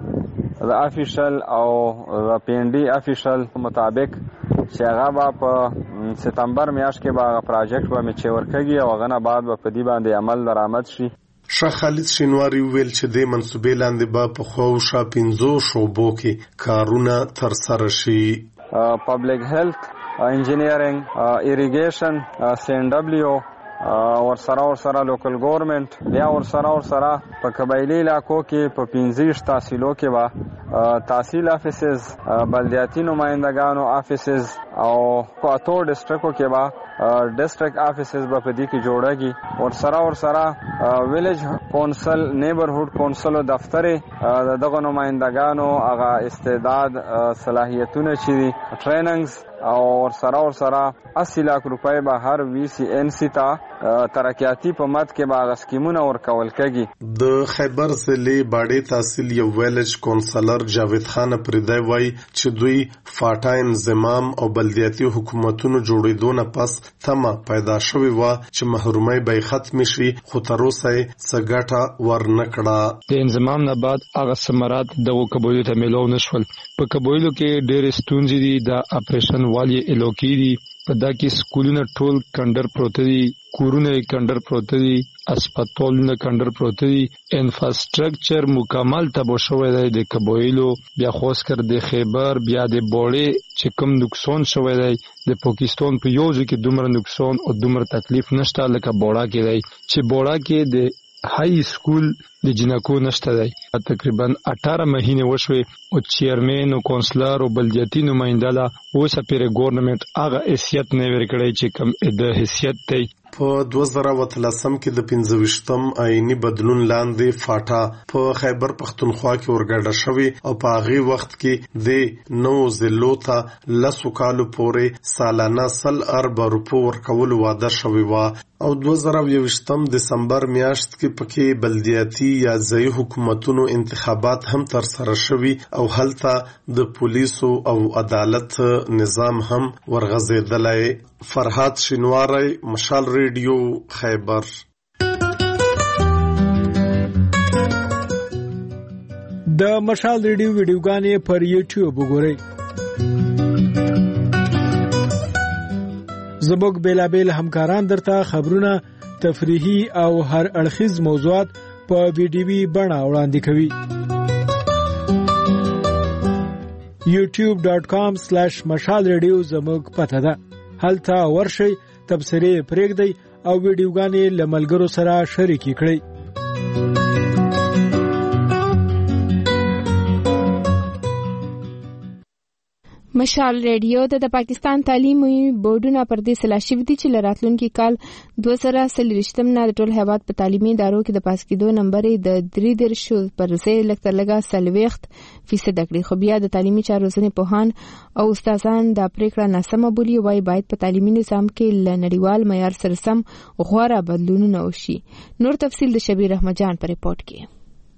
د افیشل او د پی ان ډي افیشل مطابق چې هغه به په ستمبر میاشت کې به هغه پراجیکټ به میچور کېږي او هغه نه بعد به په دې باندې عمل درآمد شي. شاه خالد شینواری ویل چې د منصوبې لاندې به په خواوشا پنځو شعبو کې کارونه ترسره شي. پبلک هیلث، انجینیرینګ، ایریګیشن، سی ان ډبلیو ورسره ورسره لوکل ګورنمنت، بیا ورسره ورسره په قبایلي علاقو کې په پنځه تحصیلو کې به تحصیل افیسز، بلدیاتي نمائندګانو افیسز او په اتو ډسټرکو کې به ډسټرک افیسز به په دې کې جوړېږي. ورسره ورسره ویلیج کونسل، نیبرهوډ کونسل او دفتر دغه نمائندګانو هغه استعداد صلاحیتونه چې دي ټریننګز او ورسره ورسره اسی لاک روپۍ به هر وی سی ان سی ته ترقیاتی په مد کې به هغه سکیمونه ورکول کېږي. د خیبر ضلع باډې تحصیل یو ویلیج کونسلر جاوید خان پردی وایي چې دوی فاټا انضمام او بلدیاتي حکومتونو جوړېدو نه پس تمه پیدا شوې وه چې محرومۍ به ختم شي، خو تر اوسه یې څه ګټه ورنه کړه. د انضمام نه بعد هغه ثمرات دغو قبایلو ته میلاو نه شول. په قبایلو کې ډېرې ستونزې دي، د اپریشن والی الوکې دي، په دا کې سکولونه ټول کنډر پروته دي، کورونه کندر پروته دي، اسپیټالونه کندر پروته دي، انفراستراکچر مکمل تباه شوی دی. د قبایلو بیا خاص کر د خیبر بیا د بوړې چې کوم نقصان شوی دی د پاکستان په یو ځای کې دومره نقصان او دومره تکلیف نشته لکه بوړا کې دی چې بوړا کې د های سکول د جنکو نشته دی. تقریبا اٹھارہ مہینے وشوي او چیرمن او کونسلر او بلدیاتي نمائنده لا اوسه پیر ګورنمنت هغه حیثیت نه ورکړی چې کوم د حیثیت دی په دوه زره اتلسم کې د پنځه ویشتم آئینی بدلون لاندې فاټا په خیبر پختونخوا کې ورګډه شوې او په هغه وخت کې د نو ضلعو ته لسو کالو پورې سالانه سل ارب روپو ورکول وعده شوې و او دوه زره یوویشتم دسمبر میاشت کې پکې بلدیاتي یا ځایي حکومتونو انتخابات هم تر سره شوې او هلته د پولیسو او عدالت نظام هم ورغځېدلی. فرهاد شینواری، مشال ریډیو، خیبر. د مشال ریډیو ویډیوګانې پر یوټیوب وګورئ. زموږ بیلابیل همکاران درته خبرونه، تفریحي او هر اړخیز موضوعات په ویډیوي بڼه وړاندې کوي. یوټیوب ډاٹ کام سلیش مشال ریډیو زموږ پته ده. هلته ورشئ، تبصرې پرېږدئ او ویډیوګانې له ملګرو سره شریکې کړئ. مشال ریډیو د پاکستان تعلیمي بورډونو پر دې سلا شوی دي چې لراتلونکي کال دوه زره څلوېښتم نه د ټول هیواد په تعلیمي ادارو کې د پاس کېدو نمبر د درې دېرشو پر ځای لږ تر لږه څلوېښت فیصده کړي. خو بیا د تعلیمي چارو ځینې پوهان او استادان دا پریکړه ناسمه بولي، وایي باید په تعلیمي نظام کې له نړیوال معیار سره سم غوره بدلونونه وشي. نور تفصیل د شبیر احمد جان په ریپورت کې.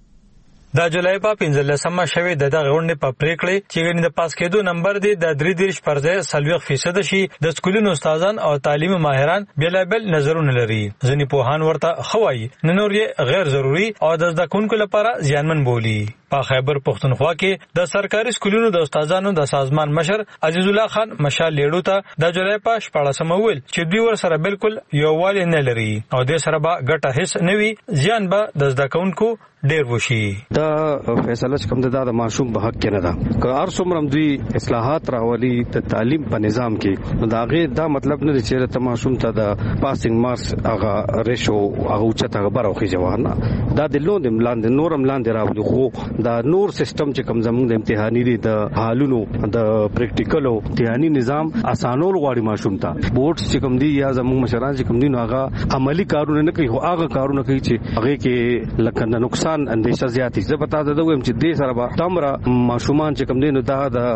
د جولای په پنځلسمه شوې د دغه غونډې په پریکړې چې د پاس کېدو نمبر دی د درې دېرش پر ځای څلوېښت فیصده شي. د سکولونو استادان او تعلیمي ماهران بېلابېل نظرونه لري. ځینې پوهان ورته ښه وایي، نه نور یې غیر ضروري او د زده کوونکو لپاره زیانمن بولي. په خیبر پختونخوا کې د سرکاري سکولونو د استادانو د سازمان مشر عزیز الله خان مشال لیډو ته د جولای په شپاړسمه وویل چې دوی ور سره بالکل یووالی نه لري او دې سره به ګټه هیڅ نه وي، زیان به د زده کوونکو ډیر وشي. دا فیصله چې کوم ده د ماشوم په حق کې نه ده. که هر څومره دوی اصلاحات راولي د تعلیم په نظام کې، نو دا غي دا مطلب نه دی چې ته ماشوم ته د پاسینګ مارکس هغه ریشو هغه اوچته خبره خو ځوان نه دا د لوند ملاند نورم لاندې راولي. خو دا نور سیستم چې کوم زموږ د امتحاني دي د حالونو د پریکټیکل او امتحاني نظام اسانول غواړي ماشوم ته. بورډ چې کوم دي یا زموږ مشران چې کوم دي نو هغه عملی کارونه نه کوي، خو هغه کارونه کوي چې هغه کې لکه نقصان اندیشه زیاتی. زه پتا ده دویم چې دې سره به تمره ماشومان چې کوم دي نو دا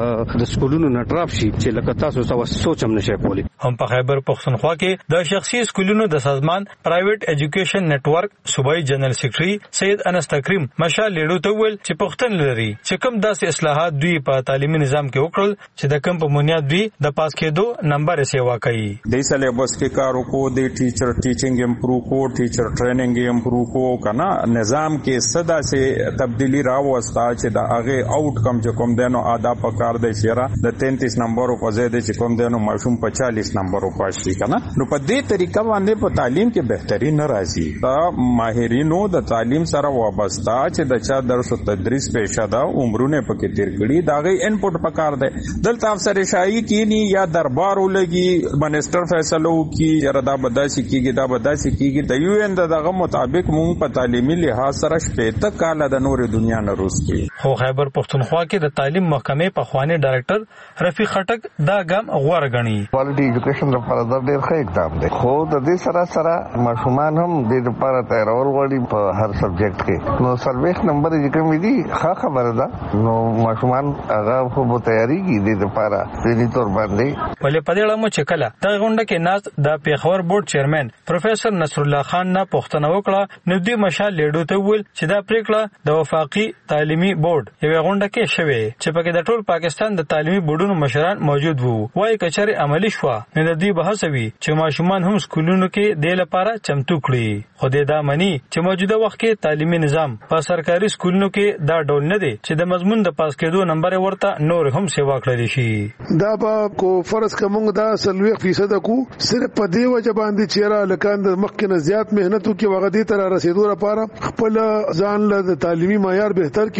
د سکولونو نټراف شي چې لکه تاسو سو سوچم نشي کولی. هم په خیبر پختونخوا کې د شخصي سکولونو د سازمان پرایویټ ایجوکیشن نتورک صوبایي جنرال سیکریټري سید انس تکریم مشال لیډو ته ویل چې پښتون لري چې کوم داسې اصلاحات دوی په تعلیمي نظام کې وکړل چې د کوم په بنیاد دوی د پاس کېدو نمبر یې سیوا کوي. د سلیبس کې کارو کو د ټیچر ټیچینګ امپروو کو ټیچر ټریننګ امپروو کو کنه نظام کې صدا سے تبدیلی راوستا چې د هغه آوټ کم چې کوم دینو ادا په کار دی چې د تینتیس نمبر په ځای د چې کوم دینو ماشوم په چالیس نمبر په شي کنه. نو په دې طریقه باندې په تعلیم کې بهتري نه راځي. دا ماهرینو د تعلیم سره وابسته چې د چا درس او تدریس پېښه ده عمرونه پکې تیر کړي دا غي انپوټ په کار دی. دلته افسر شاهي کینی یا دربار ولګي منسٹر فیصلو کی ردا بداسي کیږي دا بداسي کیږي د یو ان دغه مطابق مونږ په تعلیمي لحاظ سره شپېته کاله د نور دنیا نه روسي. خو خیبر پختونخوا کې د تعلیم محکمې په خواني ډایرکټر رفیق خټک دا ګام غوړ غني. کوالټي ایجوکیشن لپاره دا ډېر ښه اقدام دی، خو د دې سره سره ماشومان هم د لپاره تیارول غواړي په هر سبجیکټ کې. نو سرویس نمبر چې کوم دي ښه خبره ده، نو ماشومان هغه خو به تیاریږي د لپاره د دې تور باندې. ولې په دې اړه مو چې کله دا غونډه کې ناز د پیښور بورډ چیرمن پروفیسور نصر الله خان نه پوښتنه وکړه، نو دوی مشال لیډو ته ویل چې دا پریکړه د وفاقي تعلیمي بورډ یو غونډه کې شوې چې پکې د ټول پاکستان د تعلیمي بورډونو مشران موجود وو. وايي کچاري عملی شو نه د دې بحث وی چې ماشومان هم سکولونو کې د لپاره چمتو کړي. خو دې دا مني چې موجوده وخت کې تعلیمي نظام په سرکاري سکولونو کې دا ډول نه دی چې د مضمون د پاس کېدو نمبر ورته نور هم سیوا کړی شي. دا به کو فرض کوم دا سلوي فیصد کو صرف په دی وجه باندې چیرې لکان د مخکنه زیات مهنت وکي وغه دي تر رسیدو لپاره خپل ځان له تعلیمي معیار بهتر کینو بیا خو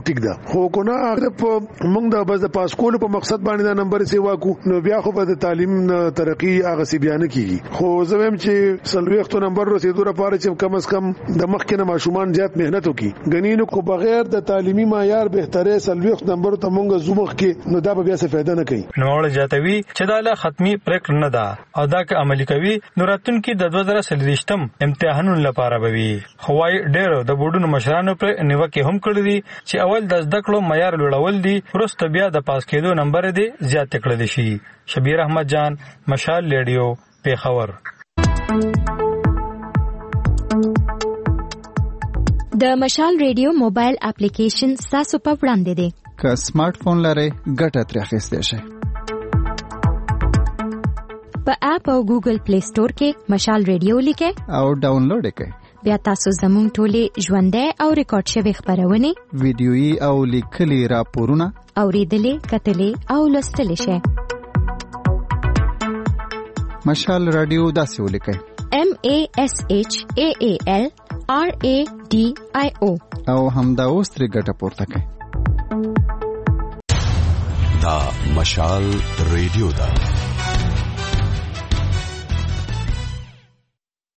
نو ټیک ده خو کو نه هغه په موږ د بس د پاس کول په مقصد باندې دا نمبر سیوا کو نو بیا خو په تعلیم ترقی هغه سی بیان کیږي خو زموږ چې سلويختو نمبر رسیدو لپاره چې کم از کم د مخکنه ماشومان زیات مهنت وکړي غنینو کو بغیر د تعلیمي معیار بهتره سلويخت نمبر ته موږ زومخ کې نو دا به بیا څه فائدہ نه کوي نو جاتوي چې دا له ختمي پریکړه نه ده او دا که عملي کوي نو راتلونکي د دوه زره څلوېښتم امتحانونو لپاره به وي خو وايي ډېر د بورډونو مشرانو پر نیوکه هم کړې دي چې اول د زده کړو معیار لوړول دي وروسته بیا د پاس کېدو نمبر دې زیات کړل شي شبیر احمد جان مشال ریډیو پیښور د مشال ریډیو موبایل اپلیکیشن تاسو په وړاندې دی که سمارټ فون لرئ ګټه ترې اخیستی شئ په اپ او ګوګل پلی سٹور کې مشال ریډیو لیکئ او ډاونلوډ یې کړئ بیا تاسو زموږ ټولې ژوندۍ او ریکارډ شوې خبرونه ویډیويي او لیکلي راپورونه اوریدلې کتلې او لوستلې شئ مشال رادیو داسې ولیکئ M A S H A A L R A D I O او همدا اوس ترې ګټه پورته کړئ دا مشال ریډیو ده